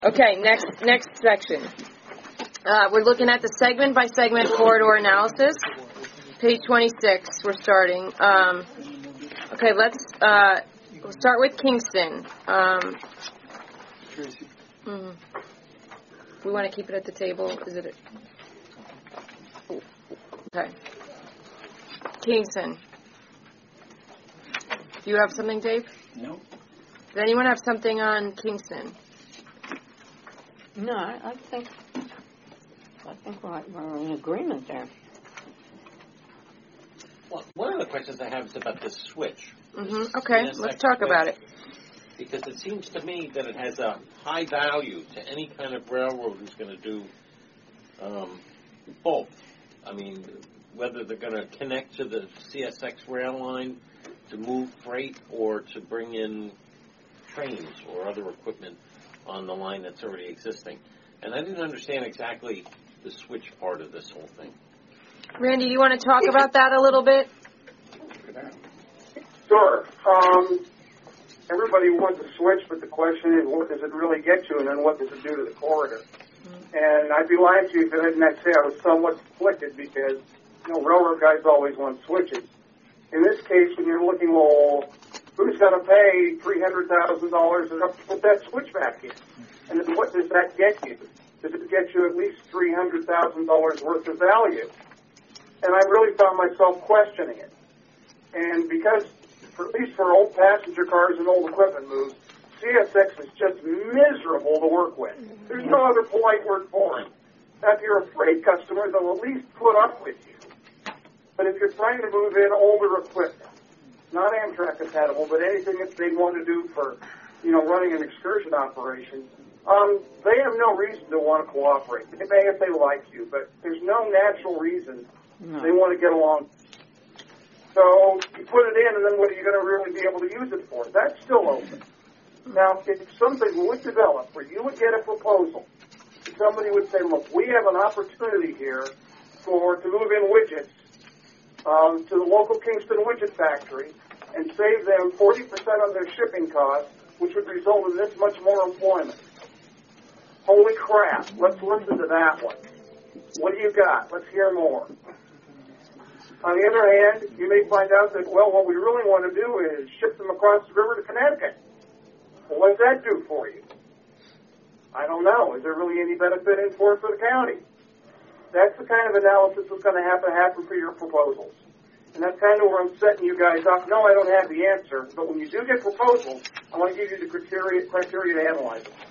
Okay, next section. We're looking at the segment-by-segment corridor analysis. Page 26, we're starting. Okay, we'll start with Kingston. We want to keep it at the table. Is it? Okay. Kingston. Do you have something, Dave? No. Does anyone have something on Kingston? No, I think we're in agreement there. Well, one of the questions I have is about this switch. Okay, let's talk about it. Because it seems to me that it has a high value to any kind of railroad who's going to do both. I mean, whether they're going to connect to the CSX rail line to move freight or to bring in trains or other equipment on the line that's already existing. And I didn't understand exactly the switch part of this whole thing. Randy, do you want to talk about that a little bit? Sure. Everybody wants a switch, but the question is, what does it really get you, and then what does it do to the corridor? And I'd be lying to you if I didn't say I was somewhat conflicted because, railroad guys always want switches. In this case, when you're looking, well, who's going to pay $300,000 enough to put that switch back in? And then what does that get you? Does it get you at least $300,000 worth of value? And I really found myself questioning it. And because, at least for old passenger cars and old equipment moves, CSX is just miserable to work with. There's no other polite word for it. Now, if you're a freight customer, they'll at least put up with you. But if you're trying to move in older equipment, not Amtrak compatible, but anything that they want to do for, running an excursion operation, they have no reason to want to cooperate. They may if they like you, but there's no natural reason they want to get along. So you put it in, and then what are you going to really be able to use it for? That's still open. Now, if something would develop where you would get a proposal, somebody would say, look, we have an opportunity here to move in widgets to the local Kingston widget factory and save them 40% on their shipping costs, which would result in this much more employment. Holy crap, let's listen to that one. What do you got? Let's hear more. On the other hand, you may find out that, well, what we really want to do is ship them across the river to Connecticut. Well, what does that do for you? I don't know. Is there really any benefit in for the county? That's the kind of analysis that's going to have to happen for your proposals. And that's kind of where I'm setting you guys up. No, I don't have the answer, but when you do get proposals, I want to give you the criteria to analyze them.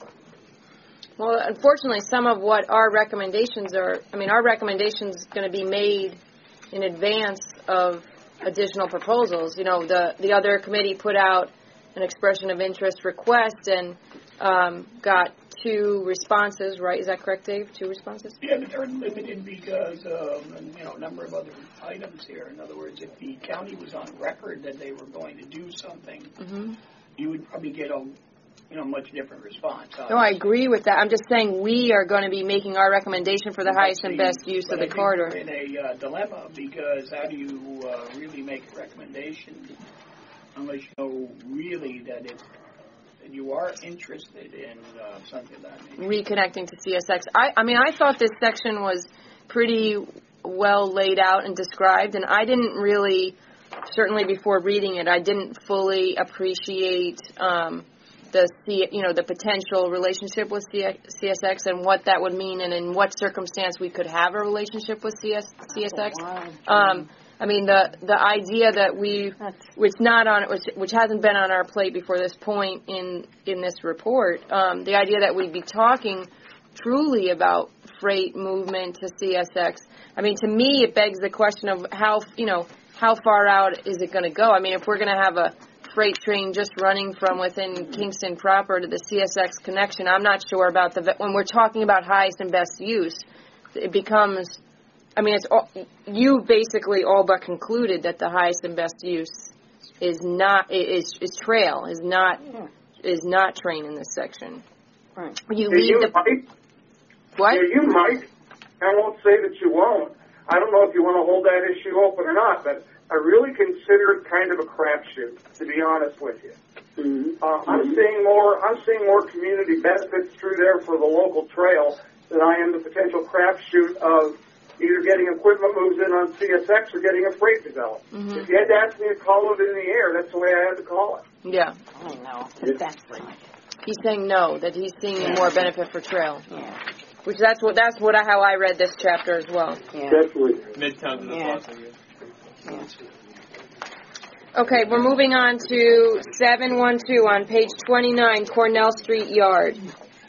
Well, unfortunately, some of what our recommendations are, our recommendations going to be made in advance of additional proposals. The other committee put out an expression of interest request and got 2 responses, right? Is that correct, Dave? 2 responses? Yeah, but they're limited because of a number of other items here. In other words, if the county was on record that they were going to do something, you would probably get a much different response. No, I agree with that. I'm just saying we are going to be making our recommendation for the highest and best use of the corridor. We're in a dilemma because how do you really make a recommendation unless you know really that you are interested in something like that? Reconnecting to CSX. I thought this section was pretty well laid out and described, and I didn't really, certainly before reading it, I didn't fully appreciate the potential relationship with CSX and what that would mean, and in what circumstance we could have a relationship with CSX. The idea that which hasn't been on our plate before this point in this report, the idea that we'd be talking truly about freight movement to CSX. To me, it begs the question of how far out is it going to go? If we're going to have a freight train just running from within Kingston proper to the CSX connection, I'm not sure about when we're talking about highest and best use, it becomes, you basically all but concluded that the highest and best use is trail, is not train in this section. Right. What? Yeah, you might. I won't say that you won't. I don't know if you want to hold that issue open or not, but I really consider it kind of a crapshoot, to be honest with you. I'm seeing more community benefits through there for the local trail than I am the potential crapshoot of either getting equipment moves in on CSX or getting a freight developed. If you had to ask me to call it in the air, that's the way I had to call it. Yeah. I know. That's right. He's saying no, that he's seeing more benefit for trail. Yeah. Which that's how I read this chapter as well. Yeah. Definitely. Midtown to the plaza. Yeah. Okay, we're moving on to 712 on page 29, Cornell Street Yard.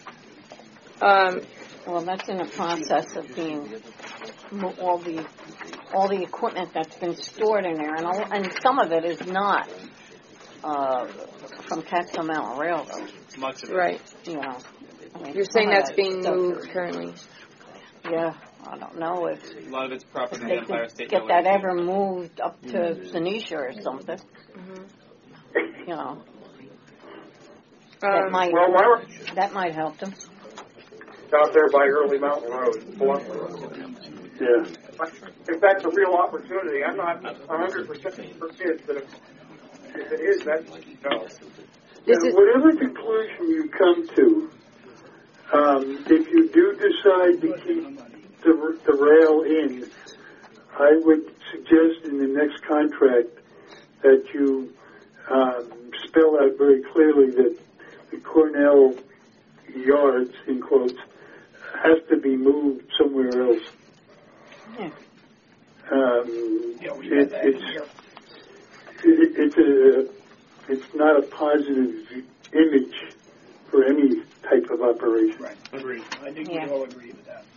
Well, that's in the process of being all the equipment that's been stored in there, and some of it is not from Catskill Mountain Railroad. Much of it. Right. You know, I mean, You're saying some of that's that being stuff moved is- currently. Yeah, I don't know if A lot of it's property in they Empire could State get Building. that ever moved up to Phoenicia or something. You know, that might help them. Out there by Early Mountain Road, Blunt Road. Yeah. If that's a real opportunity, I'm not 100% convinced that if it is, that's no. Whatever conclusion you come to, if you do decide to keep the rail in, I would suggest in the next contract that you spell out very clearly that the Cornell yards, in quotes, has to be moved somewhere else. Yeah. We had that in here. It's not a positive image for any type of operation. Right. Agreed. I think Yeah. we all agree with that.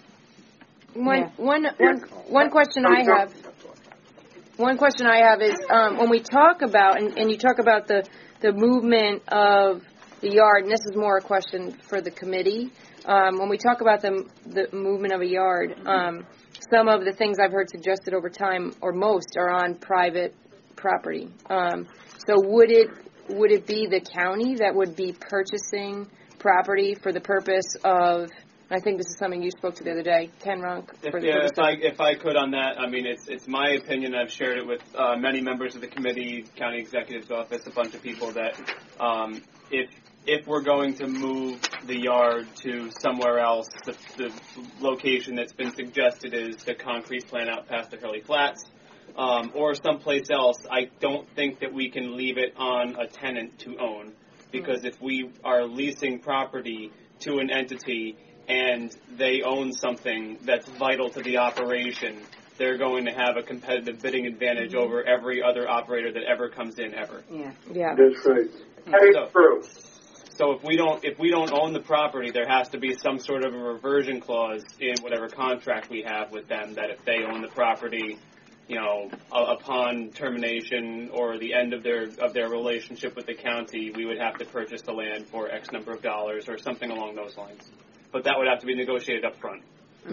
One question I have. One question I have is when we talk about and you talk about the movement of the yard, and this is more a question for the committee. When we talk about the movement of a yard, some of the things I've heard suggested over time, or most, are on private property. So would it be the county that would be purchasing property for the purpose of? I think this is something you spoke to the other day, Ken Runk. If I could on that, I mean, it's my opinion. I've shared it with many members of the committee, county executive's office, a bunch of people that if we're going to move the yard to somewhere else, the location that's been suggested is the concrete plant out past the Hurley Flats, or someplace else. I don't think that we can leave it on a tenant to own, because if we are leasing property to an entity and they own something that's vital to the operation, they're going to have a competitive bidding advantage over every other operator that ever comes in ever. Yeah. That's right. That is true. So if we don't own the property, there has to be some sort of a reversion clause in whatever contract we have with them, that if they own the property, you know, upon termination or the end of their relationship with the county, we would have to purchase the land for X number of dollars or something along those lines. But that would have to be negotiated up front.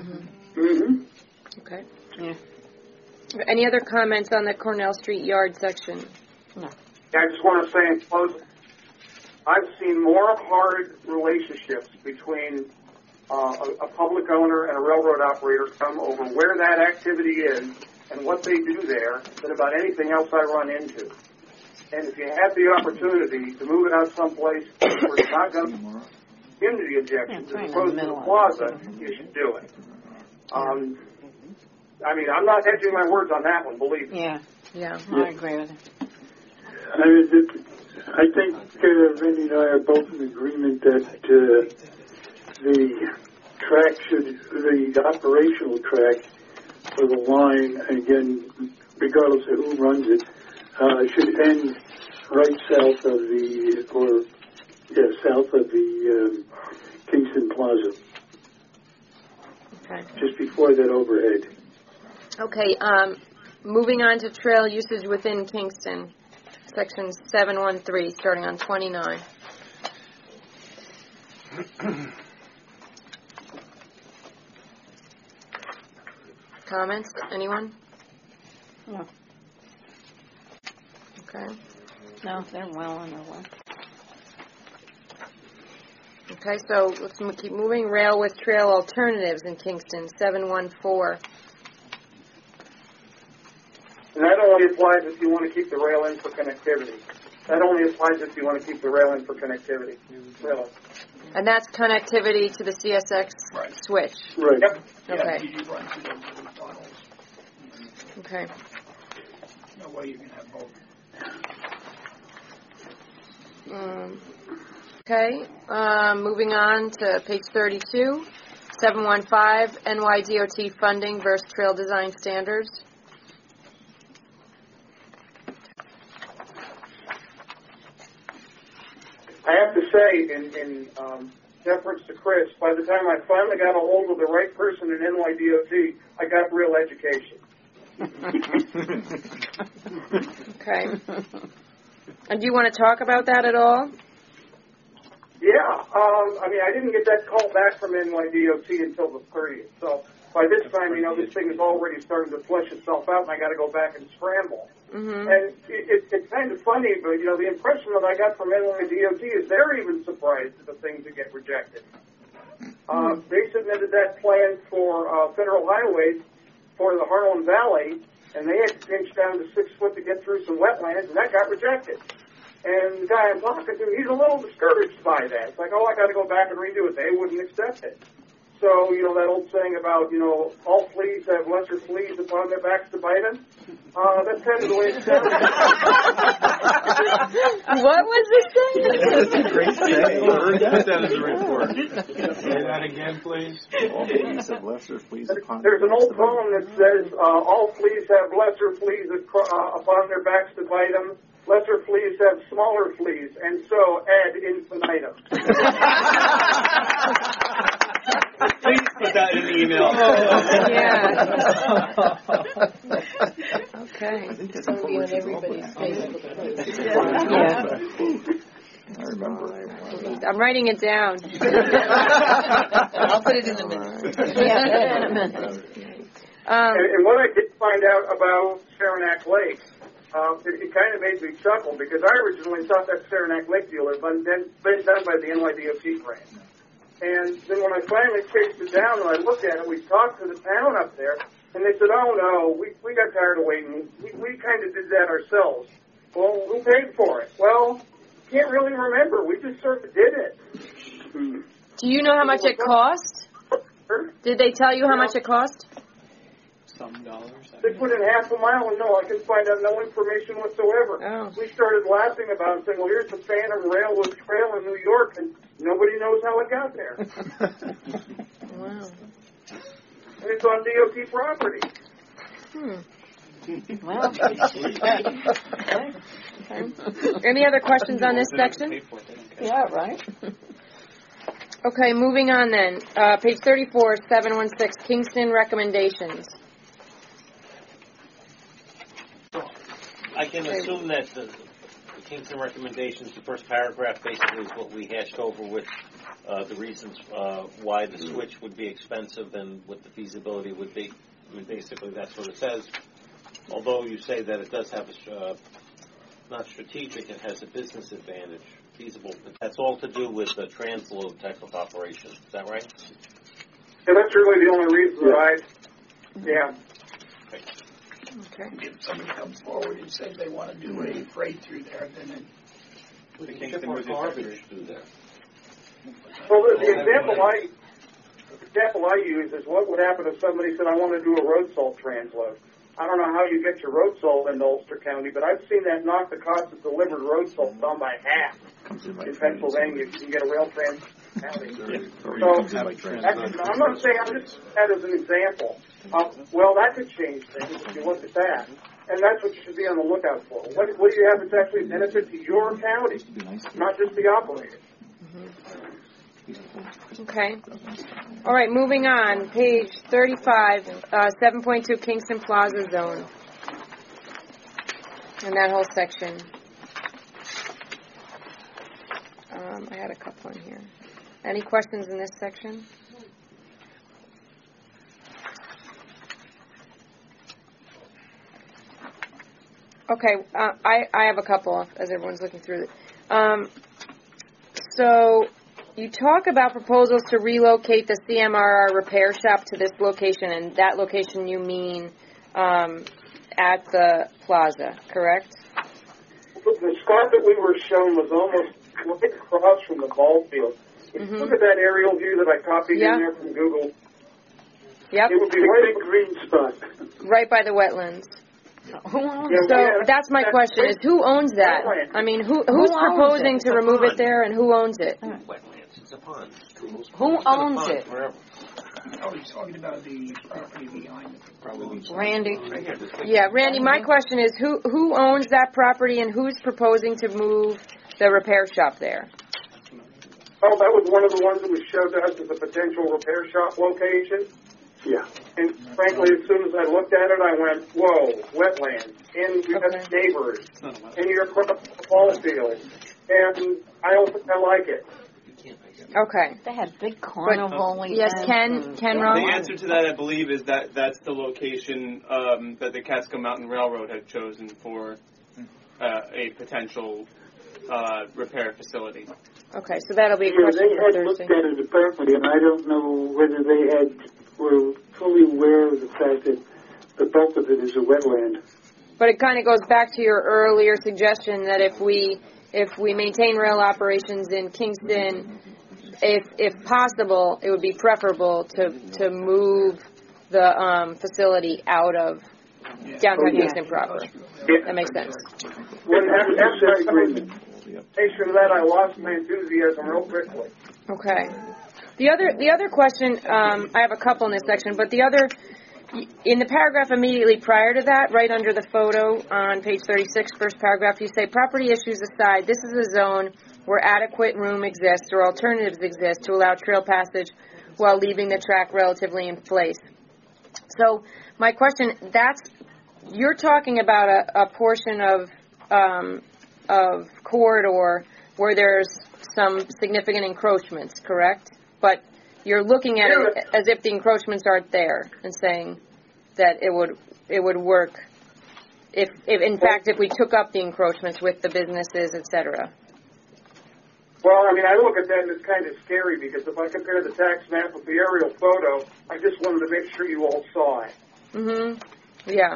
Okay. Yeah. Any other comments on the Cornell Street Yard section? No. I just want to say in closing, I've seen more hard relationships between a public owner and a railroad operator come over where that activity is and what they do there than about anything else I run into. And if you have the opportunity to move it out someplace where it's not going to community objections as opposed to the plaza, you should do it. I mean, I'm not hedging my words on that one, believe me. Yeah, I agree with it. I think Randy and I are both in agreement that the operational track for the line, again, regardless of who runs it, should end right south of the Kingston Plaza. Okay. Just before that overhead. Okay, moving on to trail usage within Kingston, section 713, starting on 29. Comments? Anyone? No. Okay. No, they're well on their way. Okay, so let's keep moving. Rail with trail alternatives in Kingston, 714. And that only applies if you want to keep the rail in for connectivity. That only applies if you want to keep the rail in for connectivity. Really. And that's connectivity to the CSX switch. Right. Yep. Okay. Yeah, you run through those little tunnels. Okay. No way you can have both. Okay. Moving on to page 32, 715 NYDOT funding versus trail design standards. I have to say, in deference to Chris, by the time I finally got a hold of the right person in NYDOT, I got real education. Okay. And do you want to talk about that at all? Yeah, I mean, I didn't get that call back from NYDOT until the 30th. So by this time, this thing is already starting to flesh itself out, and I got to go back and scramble. Mm-hmm. And it's kind of funny, but, the impression that I got from NYDOT is they're even surprised at the things that get rejected. They submitted that plan for federal highways for the Harlan Valley, and they had to pinch down to 6 foot to get through some wetlands, and that got rejected. And the guy I'm talking to, he's a little discouraged by that. It's like, I got to go back and redo it. They wouldn't accept it. So, that old saying about, all fleas have lesser fleas upon their backs to bite them. That's kind of the way it sounds. What was it saying? That's a great saying. That is a report. Say that again, please. All fleas have lesser fleas upon There's an old poem that says, all fleas have lesser fleas upon their backs to bite them. Lesser fleas have smaller fleas, and so ad infinitum. Please put that in the email. Yeah. Okay. I think that's going to be on everybody's Facebook. Yeah. I remember. I'm writing it down. I'll put it in the minutes. And what I did find out about Saranac Lake, it kind of made me chuckle because I originally thought that Saranac Lake deal had been done by the NYDOT grant. And then when I finally chased it down and I looked at it, we talked to the town up there, and they said, oh, no, we got tired of waiting. We kind of did that ourselves. Well, who paid for it? Well, can't really remember. We just sort of did it. Do you know how much it cost? Did they tell you how much it cost? Some dollars. 6 foot and a half a mile, and no, I could find out no information whatsoever. Oh. We started laughing about it, saying, well, here's the Phantom Railroad Trail in New York, and nobody knows how it got there. Wow. And it's on DOT property. Well, Okay. Any other questions on this section? yeah, right. Okay, moving on then. Page 34, 716, Kingston recommendations. I can assume that the Kingston recommendations, the first paragraph basically is what we hashed over with the reasons why the switch would be expensive and what the feasibility would be. I mean, basically that's what it says. Although you say that it does have not strategic, it has a business advantage, feasible. But that's all to do with the transload type of operation. Is that right? And that's really the only reason that Okay. If somebody comes forward and says they want to do a freight through there, then it We can ship our garbage through there. Well, the example I use is what would happen if somebody said, I want to do a road salt transload. I don't know how you get your road salt into Ulster County, but I've seen that knock the cost of delivered road salt down by half. In Pennsylvania, you can get a rail trans county. So, I'm not saying, I'm just that as an example. Well, that could change things if you look at that. And that's what you should be on the lookout for. What do you have that's actually a benefit to your county, not just the operator? Okay. All right, moving on. Page 35, 7.2, Kingston Plaza Zone. And that whole section. I had a couple in here. Any questions in this section? Okay, I have a couple as everyone's looking through it. So you talk about proposals to relocate the CMRR repair shop to this location, and that location you mean at the plaza, correct? the spot that we were shown was almost right across from the ball field. If you look at that aerial view that I copied in there from Google, Yep. it would be right a green spot. Right by the wetlands. Who owns So that's my question: is who owns that? I mean, who's proposing to remove it there, and who owns it? Wetlands. It's a pond. Who owns it? Forever. Oh, he's talking about the property behind it. Probably. Randy? Yeah, Randy. My question is who owns that property, and who's proposing to move the repair shop there? Oh, that was one of the ones that was showed to us as a potential repair shop location. Yeah. And frankly, as soon as I looked at it, I went, whoa, wetlands. And we have neighbors. And you're across the ball field. And I don't think I like it. Okay. They had big carnival yes, Ken Ron? The answer to that, I believe, is that that's the location that the Catskill Mountain Railroad had chosen for a potential repair facility. Okay, so that'll be a Yeah, question they for had Thursday. looked at it apparently, and I don't know whether they were fully aware of the fact that the bulk of it is a wetland. But it kind of goes back to your earlier suggestion that if we maintain rail operations in Kingston, if possible, it would be preferable to move the facility out of downtown Kingston proper. That makes sense. When after that, I lost my enthusiasm real quickly. Okay. The other question, I have a couple in this section, but the other, in the paragraph immediately prior to that, right under the photo on page 36, first paragraph, you say, property issues aside, this is a zone where adequate room exists or alternatives exist to allow trail passage while leaving the track relatively in place. So my question, you're talking about a portion of corridor where there's some significant encroachments, correct? But you're looking at it as if the encroachments aren't there and saying that it would work if in fact if we took up the encroachments with the businesses, etc. Well, I mean, I look at that and it's kind of scary because if I compare the tax map with the aerial photo, I just wanted to make sure you all saw it. Yeah.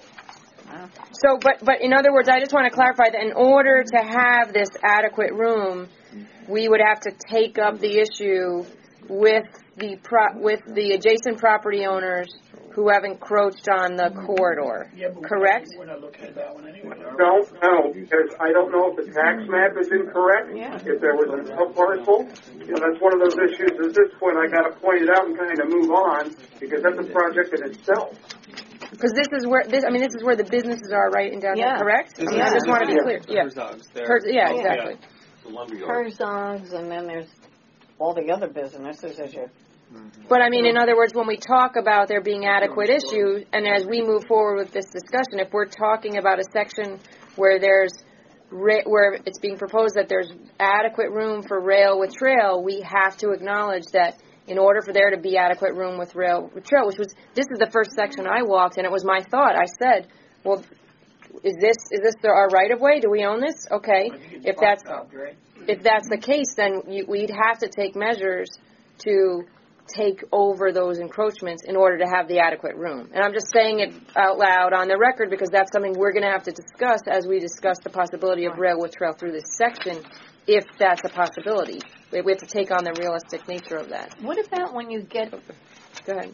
So, but in other words, I just want to clarify that in order to have this adequate room, we would have to take up the issue with the adjacent property owners who have encroached on the corridor. Correct? We're not looking at that one anyway. No, because I don't know if the tax map is incorrect, if there was a sub-parcel. That's one of those issues. At this point, I got to point it out and kind of move on because that's a project in itself. Because this is where the businesses are, right, in downtown, correct? I just want to be clear. Herzog's there. Exactly. Herzog's, and then there's all the other businesses as you. But I mean, in other words, when we talk about there being adequate issues, and as we move forward with this discussion, if we're talking about a section where where it's being proposed that there's adequate room for rail with trail, we have to acknowledge that in order for there to be adequate room with rail with trail, this is the first section I walked, and it was my thought. I said, well, is this our right of way? Do we own this? Okay, if that's the case, then we'd have to take measures to take over those encroachments in order to have the adequate room. And I'm just saying it out loud on the record because that's something we're going to have to discuss as we discuss the possibility of rail with trail through this section, if that's a possibility. We have to take on the realistic nature of that. What about when you get... Go ahead.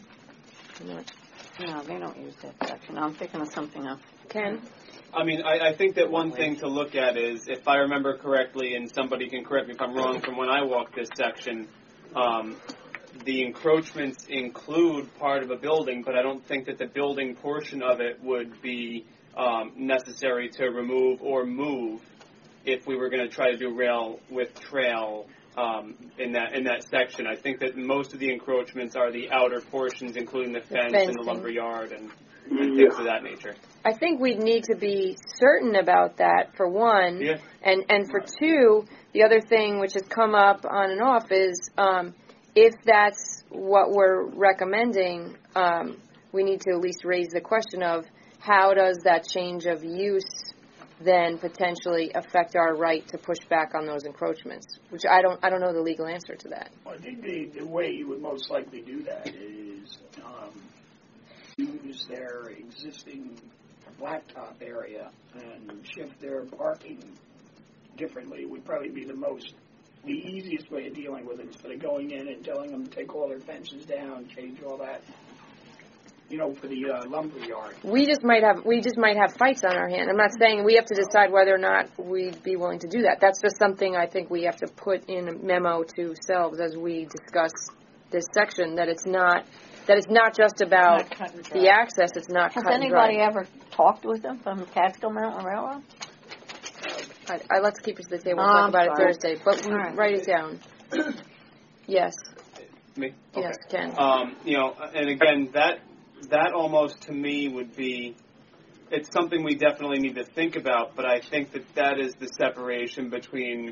No, they don't use that section. I'm thinking of something else. Ken? I mean, I think that one thing to look at is, if I remember correctly, and somebody can correct me if I'm wrong, from when I walked this section, the encroachments include part of a building, but I don't think that the building portion of it would be necessary to remove or move if we were going to try to do rail with trail in that section. I think that most of the encroachments are the outer portions, including the fence and the lumber yard and things of that nature. I think we'd need to be certain about that, for one. Yeah. And for two, the other thing which has come up on and off is if that's what we're recommending, we need to at least raise the question of how does that change of use then potentially affect our right to push back on those encroachments, which I don't know the legal answer to that. Well, I think the way you would most likely do that is use their existing blacktop area and shift their parking differently would probably be the easiest way of dealing with it, instead of going in and telling them to take all their fences down, change all that, for the lumber yard. We just might have fights on our hand. I'm not saying we have to decide whether or not we'd be willing to do that. That's just something I think we have to put in a memo to selves as we discuss this section, that it's not just about the access, it's not cut and dry. Has anybody ever talked with them from Catskill Mountain Railroad? Let's keep it to the table. We'll talk about it Thursday, but write it down. Yes. Me? Okay. Yes, Ken. And again, that almost to me would be, it's something we definitely need to think about, but I think that is the separation between,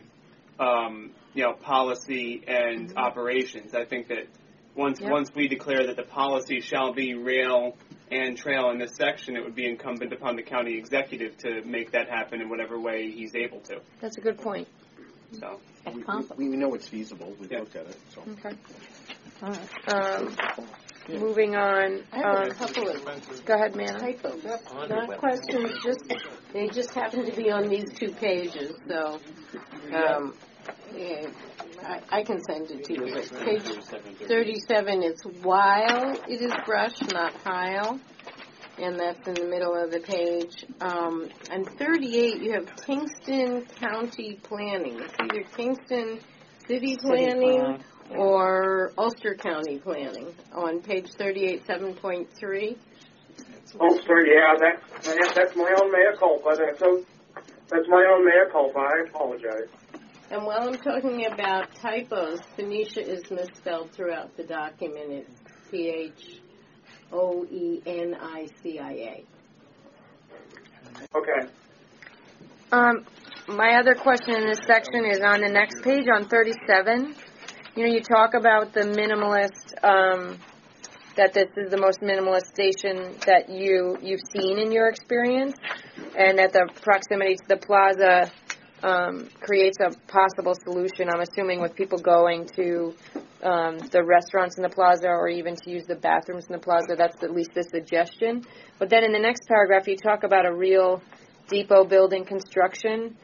policy and operations. I think that once we declare that the policy shall be rail and trail in this section, it would be incumbent upon the county executive to make that happen in whatever way he's able to. That's a good point. So we know it's feasible. We've looked at it. So. Okay. All right. Moving on. I have a couple of go ahead, Manna. typos. Not questions, they just happen to be on these 2 pages, so I can send it to you. But page 37, it's while it is brush, not pile, and that's in the middle of the page. And 38, you have Kingston County Planning. It's either Kingston City Planning or Ulster County Planning on page 38, 7.3. Ulster, that's my own mea culpa. That's my own mea culpa. I apologize. And while I'm talking about typos, Phoenicia is misspelled throughout the document. It's Phoenicia. Okay. My other question in this section is on the next page, on 37. You talk about the minimalist, that this is the most minimalist station that you've seen in your experience, and that the proximity to the plaza creates a possible solution, I'm assuming, with people going to the restaurants in the plaza or even to use the bathrooms in the plaza. That's at least the suggestion. But then in the next paragraph, you talk about a real depot building construction,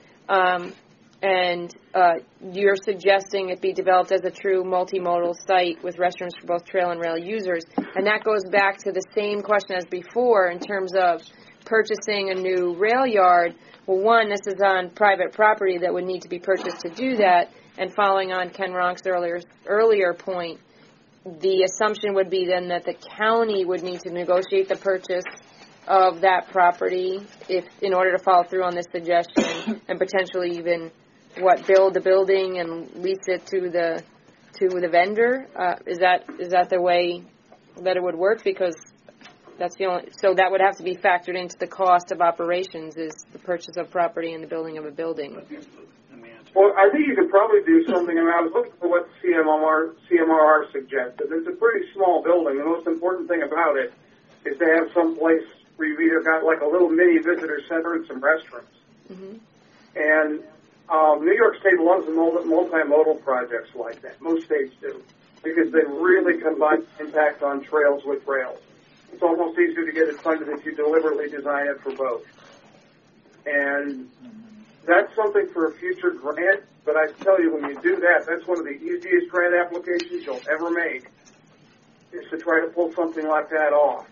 and you're suggesting it be developed as a true multimodal site with restrooms for both trail and rail users. And that goes back to the same question as before in terms of purchasing a new rail yard. Well, one, this is on private property that would need to be purchased to do that. And following on Ken Ronk's earlier point, the assumption would be then that the county would need to negotiate the purchase of that property in order to follow through on this suggestion, and potentially even build the building and lease it to the vendor. Is that the way that it would work? Because that's the only. So that would have to be factored into the cost of operations, is the purchase of property and the building of a building. Well, I think you could probably do something, and I was looking for what CMRR suggested. It's a pretty small building. The most important thing about it is to have some place where you've either got like a little mini visitor center and some restaurants. Mm-hmm. And New York State loves multimodal projects like that. Most states do, because they really combine impact on trails with rails. It's almost easier to get it funded if you deliberately design it for both. And that's something for a future grant, but I tell you, when you do that, that's one of the easiest grant applications you'll ever make, is to try to pull something like that off.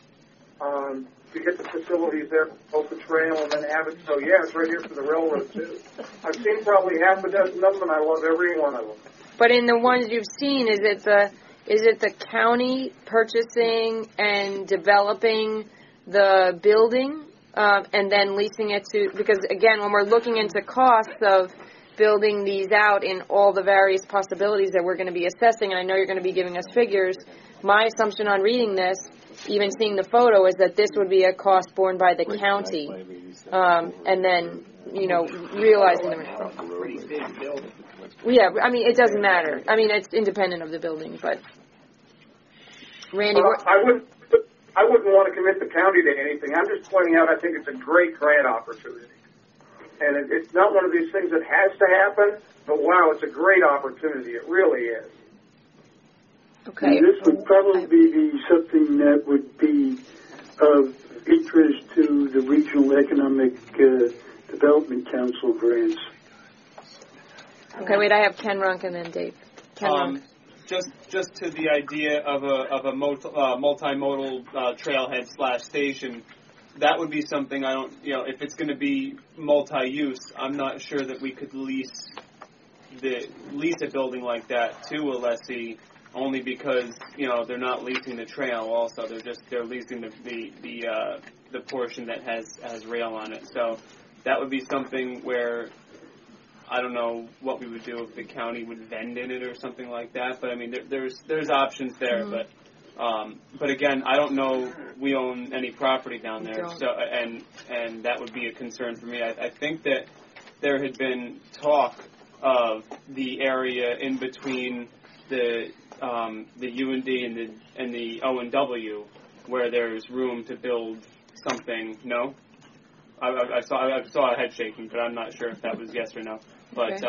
To get the facilities there, both the trail and then have it. So, yeah, it's right here for the railroad, too. I've seen probably half a dozen of them, and I love every one of them. But in the ones you've seen, is it the county purchasing and developing the building and then leasing it to, because again, when we're looking into costs of building these out in all the various possibilities that we're going to be assessing, and I know you're going to be giving us figures, my assumption on reading this, even seeing the photo, is that this would be a cost borne by the county, and then, realizing the pretty big building. Yeah, I mean, it doesn't matter. I mean, it's independent of the building, but Randy, I wouldn't want to commit the county to anything. I'm just pointing out I think it's a great grant opportunity. And it's not one of these things that has to happen, but wow, it's a great opportunity. It really is. Okay. And this would probably be something that would be of interest to the Regional Economic Development Council grants. Okay, wait, I have Ken Runk and then Dave. Ken Runk. Just to the idea of a multimodal trailhead / station, that would be something I don't, if it's going to be multi-use, I'm not sure that we could lease a building like that to a lessee, only because they're not leasing the trail. Also, they're leasing the portion that has rail on it. So that would be something where I don't know what we would do if the county would vend in it or something like that. But I mean, there's options there. Mm-hmm. But again, I don't know. We own any property down there, so and that would be a concern for me. I think that there had been talk of the area in between the UND and the O&W, where there's room to build something. No, I saw a head shaking, but I'm not sure if that was yes or no. But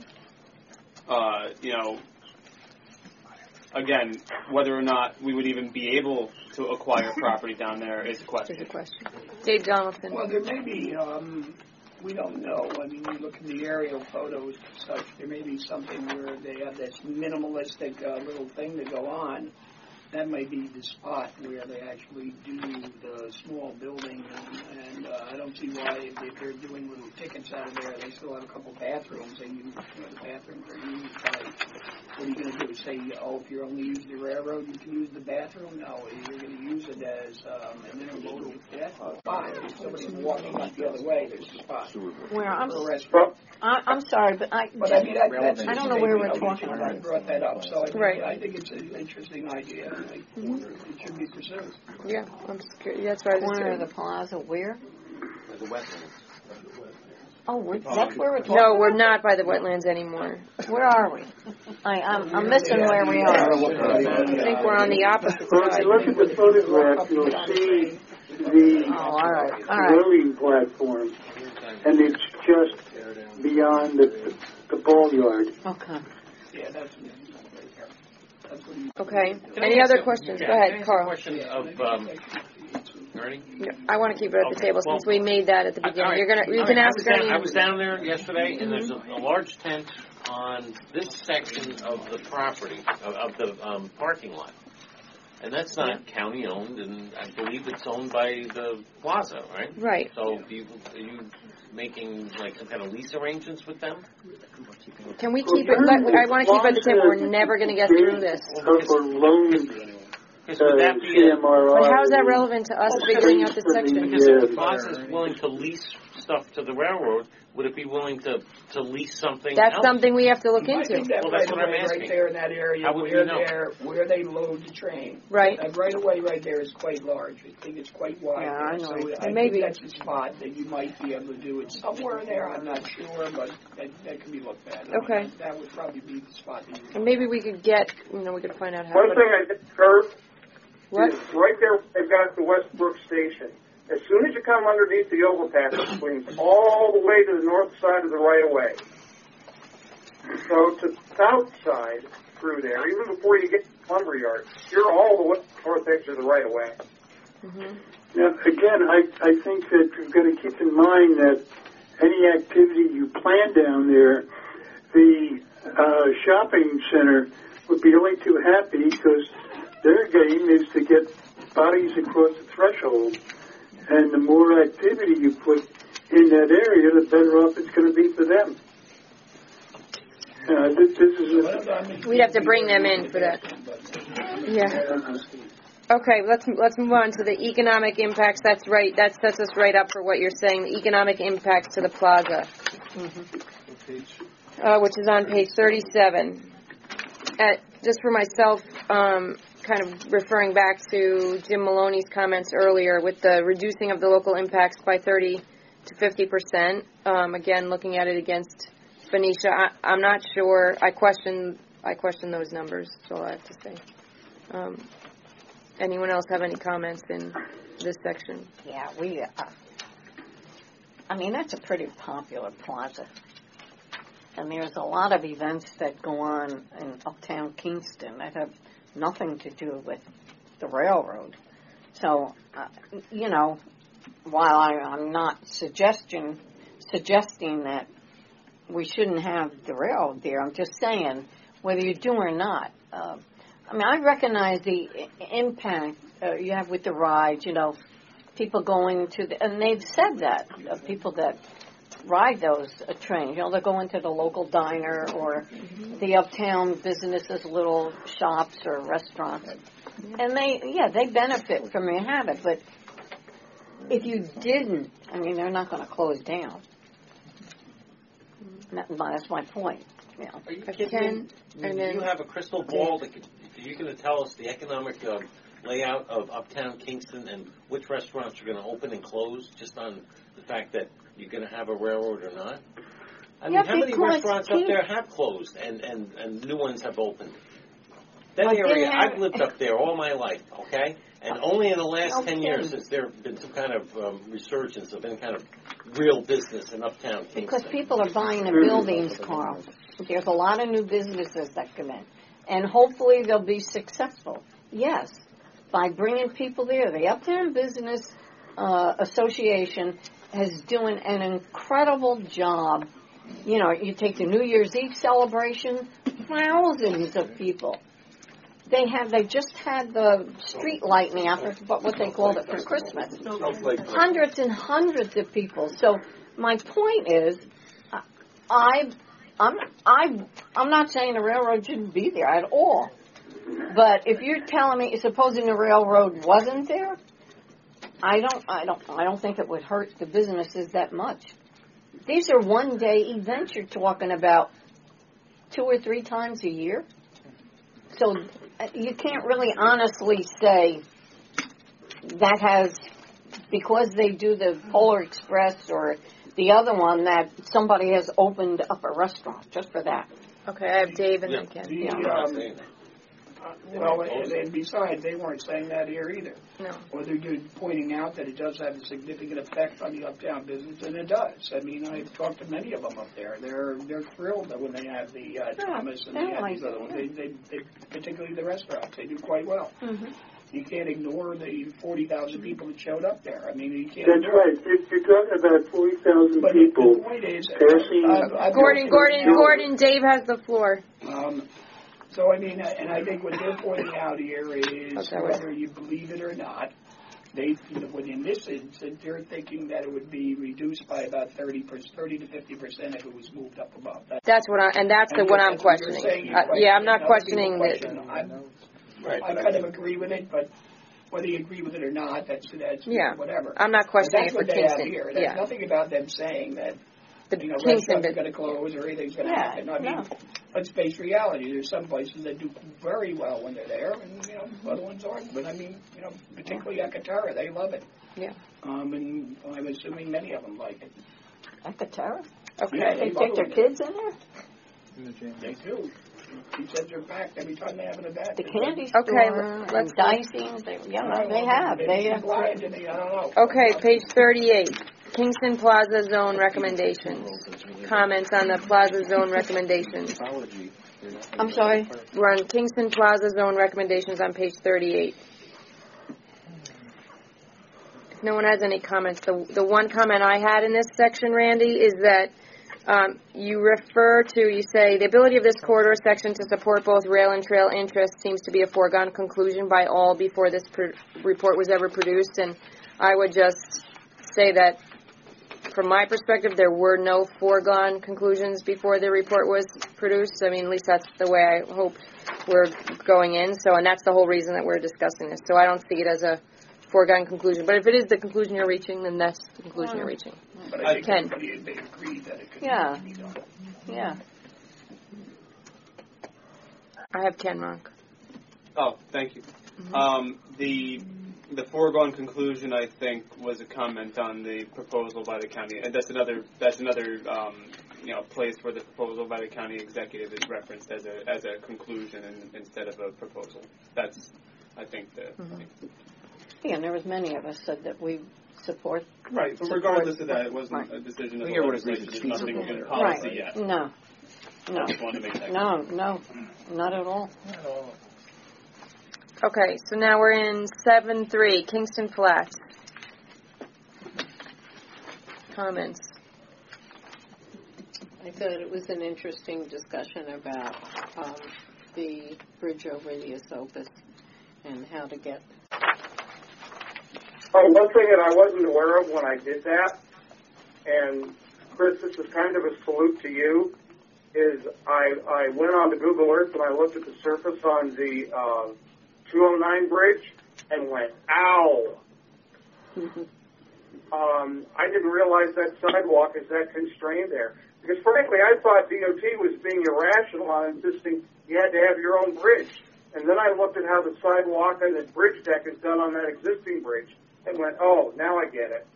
okay. Again, whether or not we would even be able to acquire property down there is a question. Dave Donaldson. Well, there may be. We don't know. I mean, you look at the aerial photos and such, there may be something where they have this minimalistic little thing to go on. That might be the spot where they actually do the small building, and I don't see why, if they're doing little tickets out of there, they still have a couple bathrooms. They use the bathrooms are used by, what are you going to do? Say, if you're only using the railroad, you can use the bathroom? No, you're going to use it as an intermodal spot. If somebody's walking up the other way, there's a spot. Where I'm sorry, but I don't know where we're talking about. I brought that up, so I think it's an interesting idea. Mm-hmm. It should be pursued. Yeah, I'm scared. That's right. Corner of the plaza, where? The wetlands. Oh, that's where we're talking. No, we're not by the wetlands anymore. Where are we? I'm missing where we are. I think we're on the opposite Well, if side. you look at the photograph, you'll see the loading platform, and it's just beyond the ball yard. Okay. Yeah, that's Okay. Any other questions? Go ahead, Carl. Question of Ernie? I want to keep it at the table since we made that at the beginning. You can ask Ernie. I was down there yesterday, and there's a large tent on this section of the property of the parking lot, and that's not county owned, and I believe it's owned by the plaza, right? Right. So, are you making like some kind of lease arrangements with them? Can we keep it? I want to keep it at the table. We're never going to get through this. Would that be but how is that relevant to us figuring out this section? Because if the plaza is willing to lease stuff to the railroad, would it be willing to lease something That's else? something we have to look into. Well, that's what I'm asking. Right there in that area where they load the train. Right. That right away right there is quite large. I think it's quite wide. Yeah, I know. So I think that's a spot that you might be able to do it somewhere there. I'm not sure, but that can be looked at. Okay. That would probably be the spot. And maybe we could get, we could find out how. One thing I did, Kurt, what? is right there they've got the Westbrook Station. As soon as you come underneath the overpass, it swings all the way to the north side of the right-of-way. So to the south side through there, even before you get to the lumber yard, you're all the way north edge of the right-of-way. Mm-hmm. Now, again, I think that you've got to keep in mind that any activity you plan down there, the shopping center would be only too happy because their game is to get bodies across the threshold. And the more activity you put in that area, the better off it's going to be for them. This is We'd have to bring them in for that. Yeah. Okay, let's move on to the economic impacts. That's right. That sets us right up for what you're saying. The economic impacts to the plaza, which is on page 37. Just for myself, kind of referring back to Jim Maloney's comments earlier with the reducing of the local impacts by 30 to 50%. Again, looking at it against Benicia, I'm not sure. I question those numbers. That's all I have to say. Anyone else have any comments in this section? Yeah, that's a pretty popular plaza. And there's a lot of events that go on in uptown Kingston that have nothing to do with the railroad. So, while I'm not suggesting that we shouldn't have the railroad there, I'm just saying, whether you do or not, I recognize the impact you have with the rides, people going to and they've said that, people that ride those trains, they're going to the local diner or the uptown businesses, little shops or restaurants. And they benefit from your habit, but if you didn't, they're not going to close down. That's my point. Are you have a crystal ball that you're going to tell us the economic layout of Uptown Kingston and which restaurants are going to open and close just on the fact that you're going to have a railroad or not? How many restaurants up there have closed and new ones have opened? That area, I've lived up there all my life, okay? And only in the last 10 years has there been some kind of resurgence of any kind of real business in Uptown Kingston. Because people are buying the buildings, Carl. There's a lot of new businesses that come in. And hopefully they'll be successful. Yes, by bringing people there. The Uptown Business Association is doing an incredible job. You take the New Year's Eve celebration, thousands of people. They just had the street lighting after what they called it for Christmas. Hundreds and hundreds of people. So my point is, I'm not saying the railroad shouldn't be there at all. But if you're telling me, supposing the railroad wasn't there, I don't think it would hurt the businesses that much. These are one-day events you're talking about 2 or 3 times a year. So you can't really honestly say that has, because they do the Polar Express or the other one, that somebody has opened up a restaurant just for that. Okay, I have Dave and then Ken. And besides, they weren't saying that here either. No. Or they're pointing out that it does have a significant effect on the uptown business, and it does. I've talked to many of them up there. They're thrilled that when they have the Thomas and they have these other ones, they particularly the restaurants, they do quite well. Mm-hmm. You can't ignore the 40,000 people that showed up there. You can't. That's right. You're talking about 40,000 people. The point is, Gordon, Dave has the floor. And I think what they're pointing out here is whether you believe it or not, in this instance, they're thinking that it would be reduced by about 30 to 50% if it was moved up above. That's what I'm questioning. I'm not questioning that. I kind of agree with it, but whether you agree with it or not, that's whatever. I'm not questioning it for Kingston. That's what they have here. There's nothing about them saying that restaurants are going to close or anything's going to happen. Let's face reality. There's some places that do very well when they're there, and other ones aren't. But particularly Akatara, they love it. Yeah. And I'm assuming many of them like it. Akatara? Okay. Yeah, they take their kids in there? They do. He says they're packed every time they have an event. The candy store and dicing, they have. I don't know. Okay, page 38. Kingston Plaza Zone recommendations. Comments on the Plaza Zone recommendations. I'm sorry? We're on Kingston Plaza Zone recommendations on page 38. If no one has any comments, the one comment I had in this section, Randy, is that you say, the ability of this corridor section to support both rail and trail interests seems to be a foregone conclusion by all before this report was ever produced. And I would just say that, from my perspective, there were no foregone conclusions before the report was produced. At least that's the way I hope we're going in. And that's the whole reason that we're discussing this. So I don't see it as a foregone conclusion. But if it is the conclusion you're reaching, then that's the conclusion you're reaching. But I think everybody agreed that it could be done. Yeah. I have Ken Ronk. Oh, thank you. Mm-hmm. The foregone conclusion, I think, was a comment on the proposal by the county, and that's another place where the proposal by the county executive is referenced as a conclusion instead of a proposal. That's, I think, the. Mm-hmm. Yeah, and there was many of us said that we support. Right, but regardless of that, it wasn't a decision of the legislature. There's nothing in policy yet. No. I just wanted to make that No, not at all. Okay, so now we're in 7-3, Kingston Flats. Comments? I thought it was an interesting discussion about the bridge over the Esopus and how to get. Oh, one thing that I wasn't aware of when I did that, and Chris, this is kind of a salute to you, is I went on to Google Earth and I looked at the surface on the 209 bridge and went, ow! I didn't realize that sidewalk is that constrained there. Because frankly, I thought DOT was being irrational on insisting you had to have your own bridge. And then I looked at how the sidewalk and the bridge deck is done on that existing bridge and went, oh, now I get it.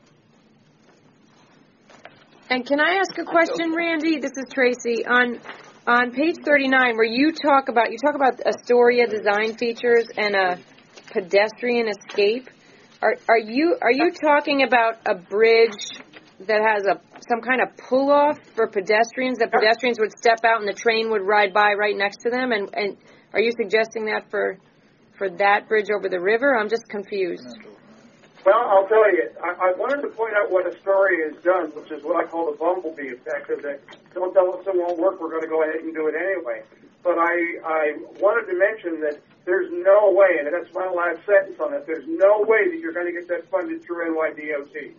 And can I ask a question, Randy? This is Tracy. On page 39, where you talk about Astoria design features and a pedestrian escape. Are you talking about a bridge that has some kind of pull off for pedestrians, that pedestrians would step out and the train would ride by right next to them? And are you suggesting that for that bridge over the river? I'm just confused. Well, I'll tell you, I wanted to point out what Astoria has done, which is what I call the bumblebee effect, of that don't tell us it won't work, we're going to go ahead and do it anyway. But I wanted to mention that there's no way, and that's my last sentence on it, there's no way that you're going to get that funded through NYDOT.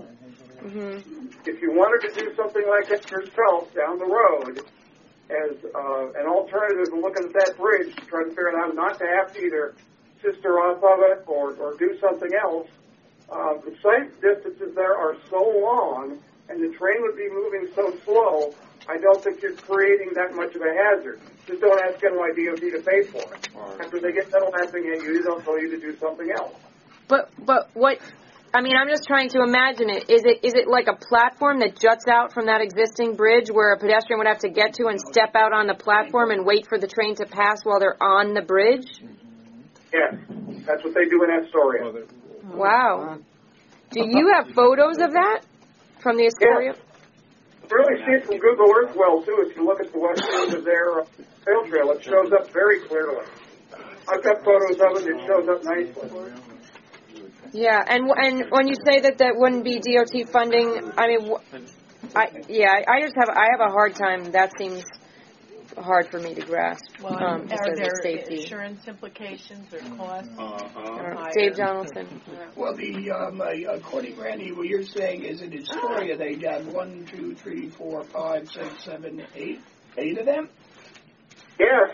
Mm-hmm. If you wanted to do something like that yourself down the road, as an alternative to looking at that bridge, to try to figure out how not to have to either sister off of it or do something else, the sight distances there are so long, and the train would be moving so slow, I don't think you're creating that much of a hazard. Just don't ask NYDOT to pay for it. After they get done laughing at you, they'll tell you to do something else. But what? I mean, I'm just trying to imagine it. Is it like a platform that juts out from that existing bridge where a pedestrian would have to get to and step out on the platform and wait for the train to pass while they're on the bridge? Yes, that's what they do in Astoria. Wow. Do you have photos of that from the Astoria? Yeah. You really see it from Google Earth well, too. If you look at the west end of their trail trail, it shows up very clearly. I've got photos of it. It shows up nicely. Yeah, and when you say that wouldn't be DOT funding, I mean, I have a hard time. That seems hard for me to grasp. Well, are there safety insurance implications or costs? Dave Donaldson. Well, according to Randy, what you're saying is in Astoria they got 1, 2, 3, 4, 5, 6, 7, 8 of them. Yes.